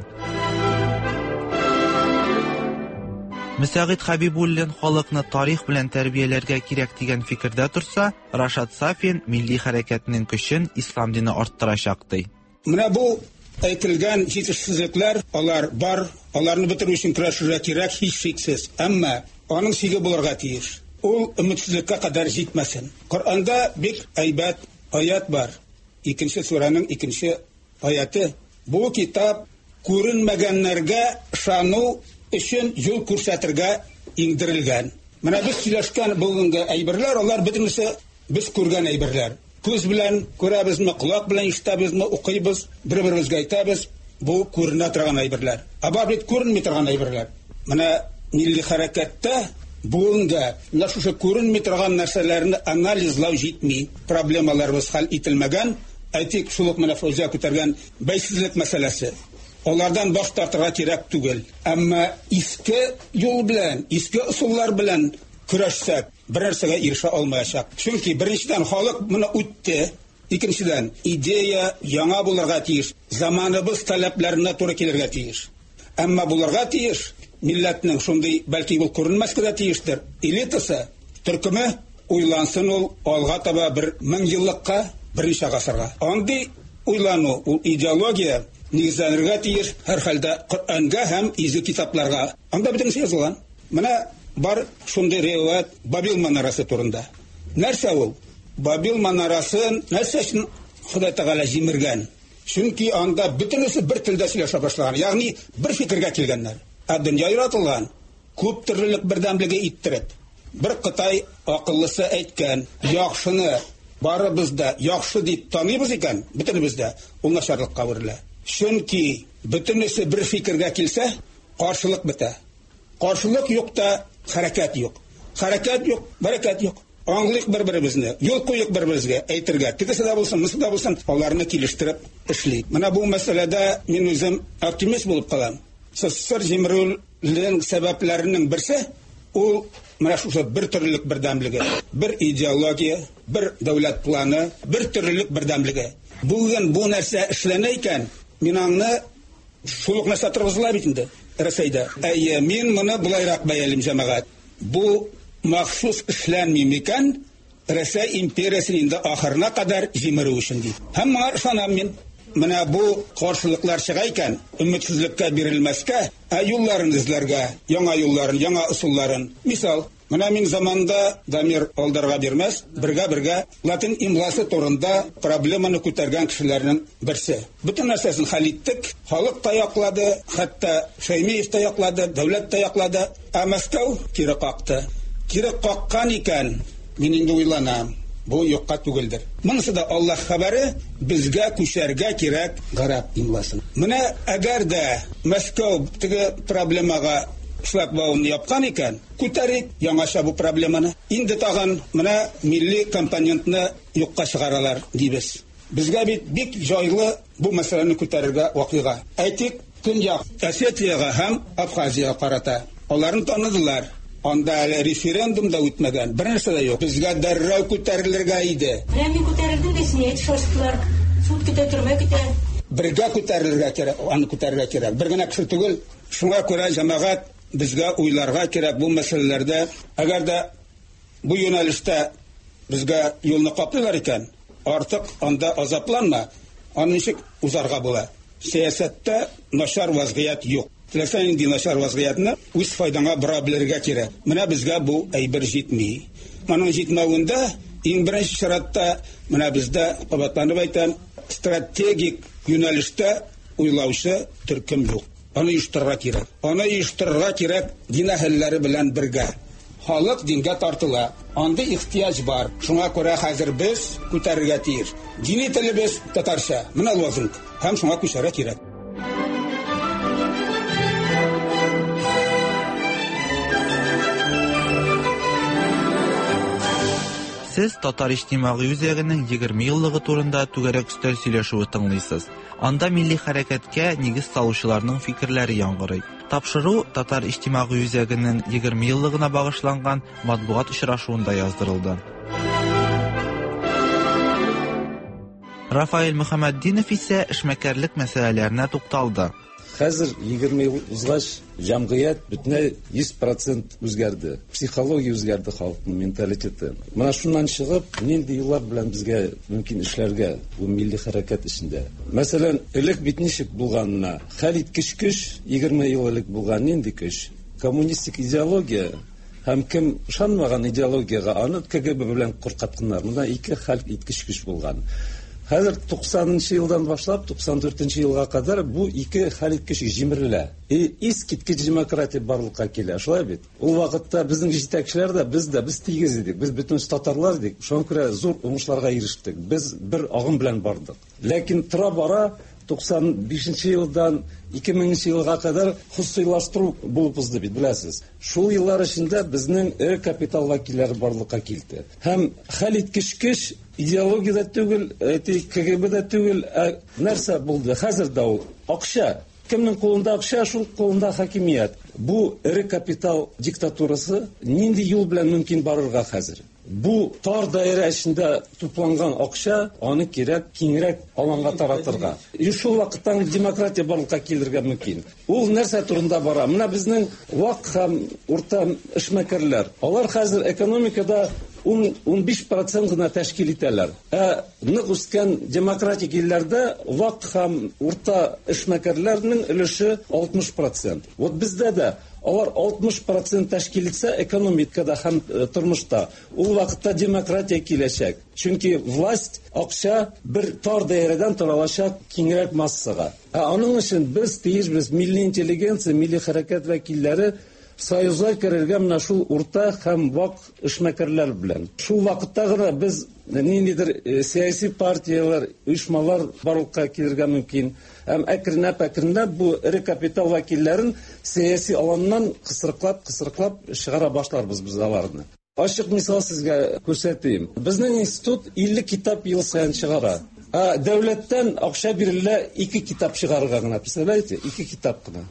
Мөсәгыйть Хәбибуллин халыкны тарих белән тәрбияләргә кирәк дигән фикердә торса, Рашад Сафин милли хәрәкәтнең көчен ислам дине арттырачак ди. Менә бу әйтелгән җитешсезлекләр, алар бар, аларны бетерү өчен көрәшергә кирәк һичшиксез. Әмма аның сиге булырга тиеш. Ул өметсезлеккә кадәр җитмәсен. Коръәндә бик әйбәт аят бар. 2-нче сураның 2-нче аяты. Бу китап күренмәгәннәргә ышану өчен юл күрсәтергә иңдерелгән. Менә без сөйләшкән бүгенге әйберләр, алар бөтенесе без күргән әйберләр. Күз белән күрәбезме, колак белән ишетәбезме, укыйбыз, бер-беребезгә әйтәбез, бу күренә торган әйберләр. Аба бит күренми торган әйберләр. Менә милли хәрәкәттә бүгенге шушы күренми торган нәрсәләрне анализлау җитми, проблемаларыбыз хәл ителмәгән, әйтик, шул ук менә Фәүзия күтәргән бәйсезлек мәсьәләсе. Алардан баш тартырга кирәк түгел. Әмма иске юл белән, иске ысуллар белән көрәшсәк, берәрсегә ирешә алмаячак. Чөнки беренчедән халык моны үтте, икенчедән идея яңа булырга тиеш, заманыбыз таләпләренә туры килергә тиеш. Әмма булырга тиеш, милләтнең шундый, бәлки ул күренмәскә дә тиештер, элитасы, төркеме уйлансын ул алга таба бер 1000 еллыкка, берничә гасырга. Андый уйлану, ул идеология нигезләнергә тиеш һәр хәлдә Коръәнгә һәм изге китапларга. Анда бөтенесе язылган. Менә бар шундый риваят Бабил манарасы турында. Нәрсә ул? Бабил манарасын нәрсә өчен Ходай Тәгалә җимергән? Чөнки анда бөтенесе бер телдә сөйләшә башлаган, ягъни бер фикергә килгәннәр. Дөнья яратылган, күп төрлелек бердәмлеге иттереп. Бер Кытай акыллысы әйткән, яхшыны барыбызда яхшы дип таныйбыз икән, бөтенебездә ул начарлыкка әверелә. Чөнки бөтенесе бер фикергә килсә, каршылык бетә. Каршылык юкта хәрәкәт юк. Хәрәкәт юк, бәрәкәт юк. Аңлыйк бер-беребезне, юл куйык бер-беребезгә, әйтергә. Тегесе дә булсын, мысы да булсын, аларны килештереп эшлик. Менә бу мәсьәләдә мин үзем оптимист булып калам. СССР җимерүләренең сәбәпләренең берсе ул менә шушы бер төрлелек бердәмлеге, бер идеология, бер дәүләт планы, бер төрлелек бердәмлеге. Бүген бу нәрсә эшләнә икән, мин аңны шулык нәрсә торгызыла бит инде Рәсәйдә. Әйе, мин моны булайрак бәялим, җәмәгать. Бу махсус эшләнми микән Рәсәй империясын инде ахырына кадәр җимерү өчен дип. Һәм моңа ышанам мин. Менә бу каршылыклар чыга икән, өметсезлеккә бирелмәскә, юлларын эзләргә, яңа юлларын, яңа ысулларын. Мисал, менә мин заманда Дамир алдарга бирмәс, бергә латин имласы турында проблеманы күтәргән кешеләрнең берсе. Бөтен нәрсәсен хәл иттек, халык таяклады, хәтта Шәймиев таяклады, дәүләт таяклады, ә Мәскәү кире какты. Кире каккан икән, мин инде уйланам. Бу юкка түгелдер. Монысы да Аллаһ хәбәре, безгә күчәргә кирәк гарәп имласын. Менә әгәр дә Мәскәү теге проблемага шлагбаумны япкан икән, күтәрик яңаша бу проблеманы. Инде тагын менә милли компонентны юкка чыгаралар дибез. Безгә бик җайлы бу мәсьәләне күтәрергә вакыйга. Әйтик, Көньяк Осетияга һәм Абхазиягә карата. Аларны таныдылар. Анда әле референдум да үтмәгән, бер нәрсә дә юк. Безгә дәррәү күтәрелергә иде. Менә күтәрелде дисен, шаштылар. Суд көтә, төрмә көтә. Бергә күтәрелергә кирәк, аны күтәрергә кирәк. Бер генә кеше түгел. Шуңа күрә җәмәгать безгә уйларга кирәк бу мәсьәләләрдә. Әгәр дә бу юнәлештә безгә юлны каплыйлар икән, артык анда азапланма. Аны ничек узарга була? Сәясәттә начар вазгыять юк. Теләсәң инде начар вазгыятны үз файдаңа бара белергә кирәк. Менә безгә бу әйбер җитми. Моның җитмәвендә иң беренче шаратта менә бездә кабатланып әйтәм, стратегик юнәлештә уйлаучы төркем юк. Аны оештырырга кирәк. Аны оештырырга кирәк дин әһелләре белән бергә. Халык дингә тартыла. Анда ихтияҗ бар. Шуңа күрә хәзер без күтәрергә тиеш. Дини телебез татарча. Менә лозунг. Һәм шуңа күчәргә кирәк. Сез татар иҗтимагый үзәгенең 20 еллыгы турында түгәрәк өстәл сөйләшүе тыңлыйсыз. Анда милли хәрәкәткә нигез салучыларның фикерләре яңгырый. Тапшыру татар иҗтимагый үзәгенең 20 еллыгына багышланган матбугат очрашуында яздырылды. Рафаэль Мөхәммәтдинов исә эшмәкәрлек мәсьәләләренә тукталды. Хәзер 20 ел узгач, җәмгыять бөтенләй 100% үзгәрде. Психология үзгәрде, халыкның менталитеты. Менә шуннан чыгып, нинди юллар белән безгә мөмкин эшләргә бу милли хәрәкәт эшендә. Мәсәлән, элек бит ничек булганына, хәл иткеч көч 20 ел элек булган нинди көч? Коммунистик идеология һәм кем ышанмаган идеологиягә аны КГБ белән куркытканнар. Монда ике хәл иткеч көч булган. Хәзер 90-нчы елдан башлап 94-нчы елга кадәр бу ике хәл иткеч җимерелә. Искиткеч демократия барлыкка килә. Шулай бит. Ул вакытта безнең җитәкчеләр дә без тигез идек. Без бөтен татарлар идек. Шуңа күрә зур уңышларга ирештек. Без бер агым белән бардык. Ләкин тора-бара 95-нчы елдан 2000-нчы елга кадәр хусуйлаштыру булып узды бит, беләсез. Шул еллар эчендә безнең капитал вәкилләре барлыкка килде. Һәм хәл иткеч көч идеология түгел, КГБ дә түгел, нәрсә булды? Хәзер дә ул акча. Кемнең кулында акча, шул кулында хакимият. Бу капитал диктатурасы нинди юл белән мөмкин барырга хәзер? Бу тар даирә эчендә тупланган акча, аны кирәк киңрәк аланга таратырга. Шул вакыттан демократия барлыкка килергә мөмкин. Ул нәрсә турында бара? Менә безнең вак һәм урта эшмәкәрләр. Алар хәзер экономикада 15% гына тәшкил итәләр. Нык үскән демократик илләрдә вак һәм урта эшмәкәрләрнең өлеше 60%. Вот бездә дә алар 60% тәшкил итсә экономикада һәм тормышта, ул вакытта демократия киләчәк. Чөнки власть акча бер тар даирәдән таралачак киңрәк массага. Аның өчен без тиешбез милли интеллигенция, милли хәрәкәт вәкилләре союзлар керергә менә шул урта һәм вак эшмәкәрләр белән. Шул вакытта гына без ниндидер сияси партиялар, оешмалар барлыкка килергә мөмкин. Һәм әкренләп бу капитал вәкилләрен сияси аланнан кысырыклап чыгара башларбыз без аларны. Ачык мисал сезгә күрсәтим. Безнең институт 50 китап ел саен чыгара. Дәүләттән акча бирелә 2 китап чыгарырга гына, представляете? 2 китап гына.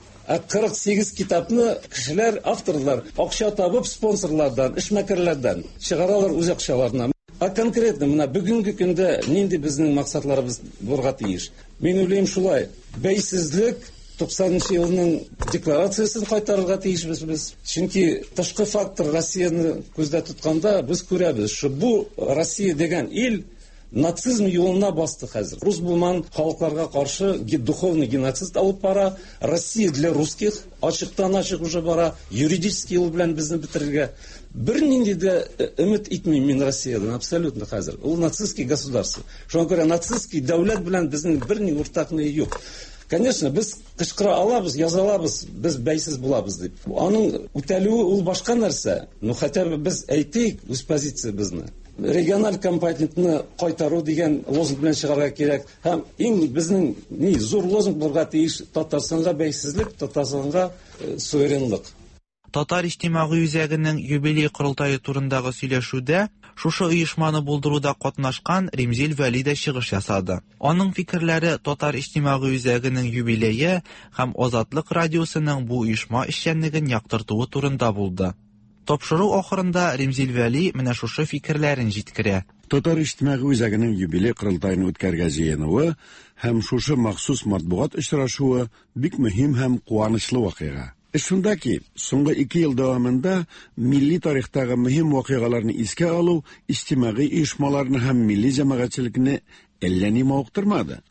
48 китапны кешеләр, авторлар акча табып спонсорлардан, эшмәкәрләрдән чыгаралар үз акчаларына. Конкретно менә бүгенге көндә нинди безнең максатларыбыз булырга тиеш? Мин уйлыйм шулай. Бәйсезлек 90-нчы елның декларациясын кайтарырга тиешбез без. Чөнки тышкы фактор Россияны күздә тотканда без күрәбез, шу бу Россия дигән ил нацизм юлына басты хәзер. Рус булман халыкларга каршы духовный геноцид алып бара. Россия для русских ачыктан-ачык уже бара. Юридический юл белән безне бетерергә. Бер нинди дә өмет итмим мин Россиядан абсолютно хәзер. Ул нацистский государство. Шуңа күрә нацистский дәүләт белән безнең берни уртакны юк. Конечно, без кычкыра алабыз, яза алабыз, без бәйсез булабыз дип. Аның үтәлүе ул башка нәрсә. Хотя бы без әйтик үз позициябызны. Региональ компонентны кайтару дигән лозунг белән чыгарга кирәк. Һәм иң безнең зур лозунг булырга тиеш Татарстанга бәйсезлек, Татарстанга суверенлык. Татар иҗтимагый үзәгенең юбилей курултайы турындагы сөйләшүдә шушы оешманы булдыруда катнашкан Римзил Вәли дә чыгыш ясады. Аның фикерләре Татар иҗтимагый үзәгенең юбилее һәм Азатлык радиосының бу оешма эшчәнлеген яктыртуы турында булды. Тапшыру ахырында Римзил Вәли менә шушы фикерләрен җиткерә. Татар иҗтимагый үзәгенең юбилей курултайын үткәргә җыенуы һәм шушы махсус матбугат очрашуы бик мөһим һәм куанычлы вакыйга. Шунда ки, соңгы 2 ел дәвамында милли тарихтагы мөһим вакыйгаларны искә алу иҗтимагый оешмаларны һәм милли җәмәгатьчелекне әллә ни мавыктырмады.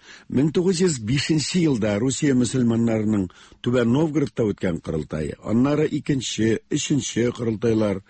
1905 елда Русия мөселманнарының Түбән Новгородта үткән курултайы, аннары 2-нче, 3-нче курултайлар,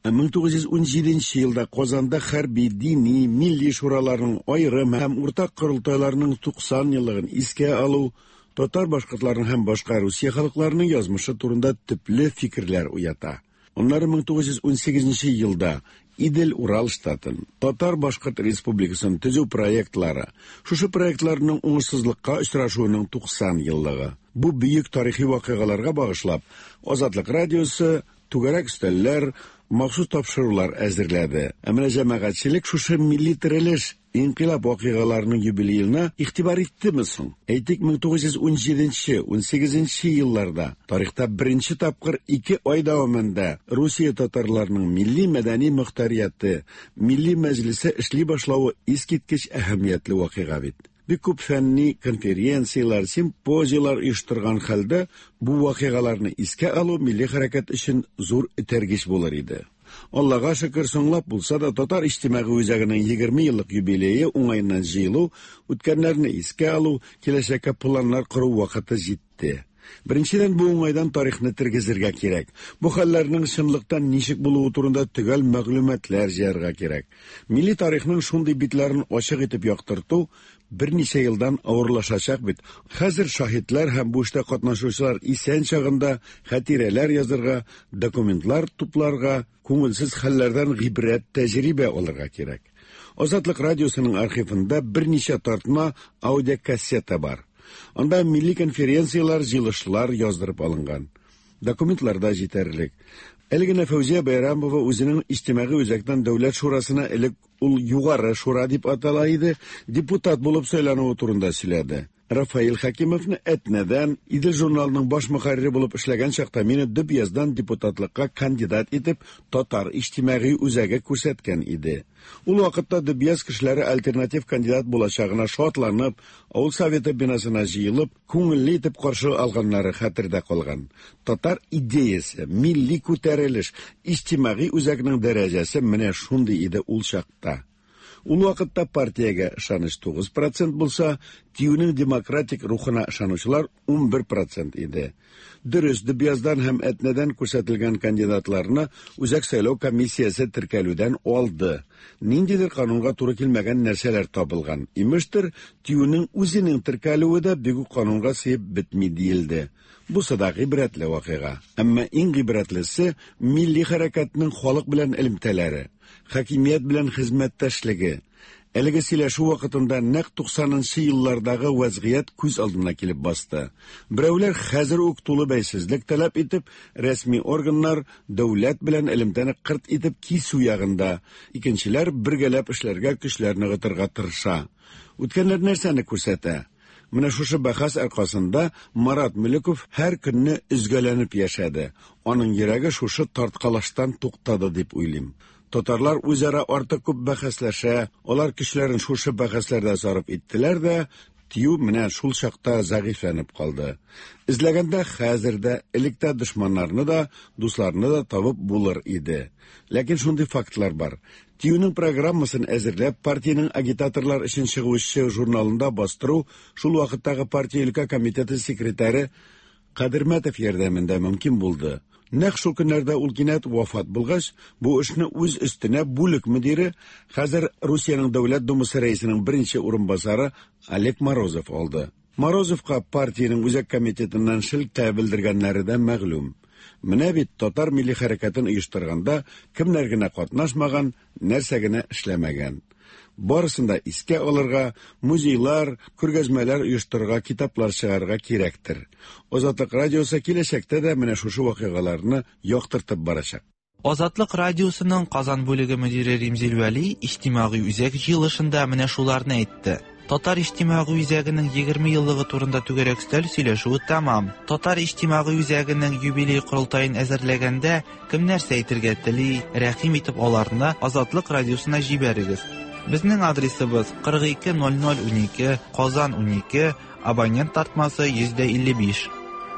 1917 елда Казанда хәрби, дини, милли шураларның аерым һәм уртак курултайларының 90 еллыгын искә алу татар башкортларының һәм башка Русия халыкларының язмышы турында төпле фикерләр уята. Аннары 1918 елда Идел-Урал штатын, Татар-Башкорт Республикасын төзү проектлары, шушы проектларның уңышсызлыкка очрашуының 90 еллыгы. Бу бөек тарихи вакыйгаларга багышлап, Азатлык радиосы түгәрәк өстәлләр, махсус тапшырулар әзерләде. Әмма җәмәгатьчелек шушы милли терелеш инкыйлаб вакыйгаларының юбилеена игътибар иттеме соң? Әйтик, 1917-18 елларда тарихта беренче тапкыр 2 ай дәвамында Русия татарларының милли мәдәни мөхтәрияте, милли мәҗлесе эшли башлавы искиткеч әһәмиятле вакыйга бит. Бик күп фәнни конференциялар, симпозиялар оештырган хәлдә бу вакыйгаларны искә алу милли хәрәкәт өчен зур этәргеч булыр иде. Аллага шөкер, соңлап булса да татар иҗтимагый үзәгенең 20 еллык юбилее уңайыннан җыелу, үткәннәрне искә алу, киләчәккә планнар кору вакыты җитте. Беренчедән, бу уңайдан тарихны тергезергә кирәк. Бу хәлләрнең чынлыктан ничек булуы турында төгәл мәгълүматлар җыярга кирәк. Милли тарихның шундый битләрен ачык итеп яктырту берничә елдан авырлашачак бит. Хәзер шаһидләр һәм бу эштә катнашучылар исән чагында хатирәләр язырга, документлар тупларга, күңелсез хәлләрдән гыйбрәт тәҗрибә алырга кирәк. Азатлык радиосының архивында берничә тартма аудиокассета бар. Анда милли конференциялар, җыелышлар яздырып алынган. Документларда җитәрлек. Әлегә Фәүзия Байрамова үзенең иҗтимагый үзәктән дәүләт шурасына элек ул югары шура дип атала иде, депутат булып сайлануы турында сөйләде. Рафаил Хакимовны Этнәдән, Идел журналының баш мөхәррире булып эшләгән чакта мине Дөбьяздан депутатлыкка кандидат итеп татар иҗтимагый үзәге күрсәткән иде. Ул вакытта Дөбьяз кешеләре альтернатив кандидат булачагына шатланып, авыл советы бинасына җыелып, күңелле итеп каршы алганнары хәтердә калган. Татар идеясе, милли күтәрелеш, иҗтимагый үзәгенең дәрәҗәсе менә шундый иде ул чакта. Ул вакытта партиягә ышаныч 9% булса, тиюнең демократик рухына ышанучылар 11% иде. Дөрес, Дөбьяздан һәм Этнәдән күрсәтелгән кандидатларны үзәк сайлау комиссиясе теркәлүдән алды. Ниндидер канунга туры килмәгән нәрсәләр табылган. Имештер, тиюнең үзенең теркәлүе дә бик канунга сыеп бетми диелде. Бу да гыйбрәтле вакыйга. Әмма иң гыйбрәтлесе милли хәрәкәтнең халык белән элемтәләре, хакимият белән хезмәттәшлеге. Әлеге сөйләшү вакытында нәкъ 90-нчы еллардагы вазгыять күз алдына килеп басты. Берәүләр хәзер үк тулы бәйсезлек таләп итеп, рәсми органнар дәүләт белән элемтәне кырт итеп кисү ягында, икенчеләр бергәләп эшләргә көчләрне гытырга тырыша. Үткәннәр нәрсәне күрсәтә? Менә шушы бәхәс аркасында Марат Мөлеков һәр көнне үзгәләнеп яшәде. Аның йөрәге шушы тарткалаштан туктады дип уйлыйм. Татарлар үзара артык күп бәхәсләшә, алар көчләрен шушы бәхәсләрдә сарыф иттеләр дә, тию менә шул чакта зәгыйфләнеп калды. Изләгәндә хәзердә электә дошманнарны да, дусларны да табып булыр иде. Ләкин шундый фактлар бар. Тиюнең программасын әзерләп, партияның агитаторлар өчен чыгучы журналында бастыру шул вакыттагы партия өлкә комитеты секретаре Кадермәтов ярдәмендә мөмкин булды. Нәкъ шул көннәрдә ул кинәт вафат булгач, бу эшне үз өстенә бүлек мөдире, хәзер Русиянең дәүләт думасы рәисенең беренче урынбасары Олег Морозов алды. Морозовка партияның үзәк комитетыннан шелтә белдергәннәре дә мәгълүм. Менә бит татар милли хәрәкәтен оештырганда кемнәр генә катнашмаган, нәрсә генә эшләмәгән. Барысында искә алырга, музейлар, күргәзмәләр оештырырга, китаплар чыгарырга кирәктер. Азатлык радиосы киләчәктә дә менә шушы вакыйгаларны яктыртып барачак. Азатлык радиосының Казан бүлеге мөдире Римзил Вәли иҗтимагый үзәк җыелышында менә шуларны әйтте. Татар иҗтимагый үзәгенең 20 еллыгы турында түгәрәк өстәл сөйләшүе тәмам. Татар иҗтимагый үзәгенең юбилей корылтаен әзерләгәндә кем нәрсә әйтергә тели, рәхим итеп аларны Азатлык радиосына җибәрегез. Безнең адресыбыз 420012, Казан 12, абонент тартмасы 155.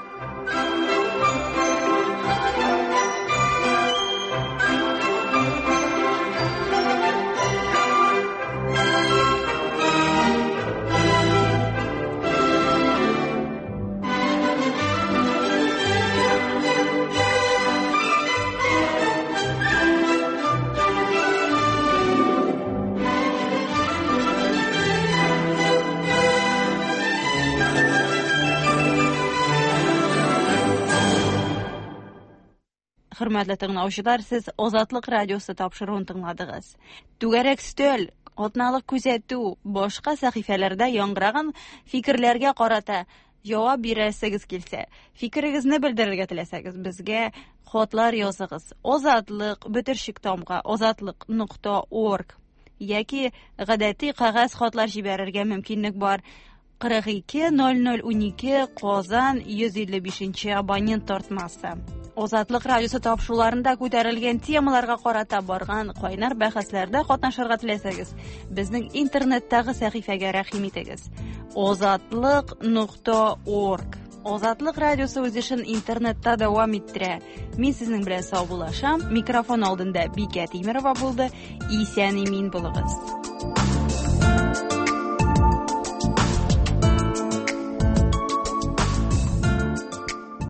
Хөрмәтле тыңлаучылар, сез Азатлык радиосы тапшыруын тыңладыгыз. Түгәрәк өстәл, атналык күзәтү, башка сәхифәләрдә яңгыраган фикерләргә карата Җавап бирәсегез килсә, фикерегезне белдерергә теләсәгез, безгә хатлар языгыз. Азатлык бөтершик тамга azatlyk.org яки гадәти кагаз хатлар җибәрергә мөмкинлек бар. 420012 Казан 155 абонент тартмасы. Азатлык радиосы тапшыруларында күтәрелгән темаларга карата барган кайнар бәхәсләрдә катнашырга теләсәгез, безнең интернеттагы сәхифәгә рәхим итегез. azatlyk.org. Азатлык радиосы үз эшен интернетта дәвам иттерә. Мин сезнең белән сау булашам. Микрофон алдында Бикә Тимерова булды. Исән-имин булыгыз.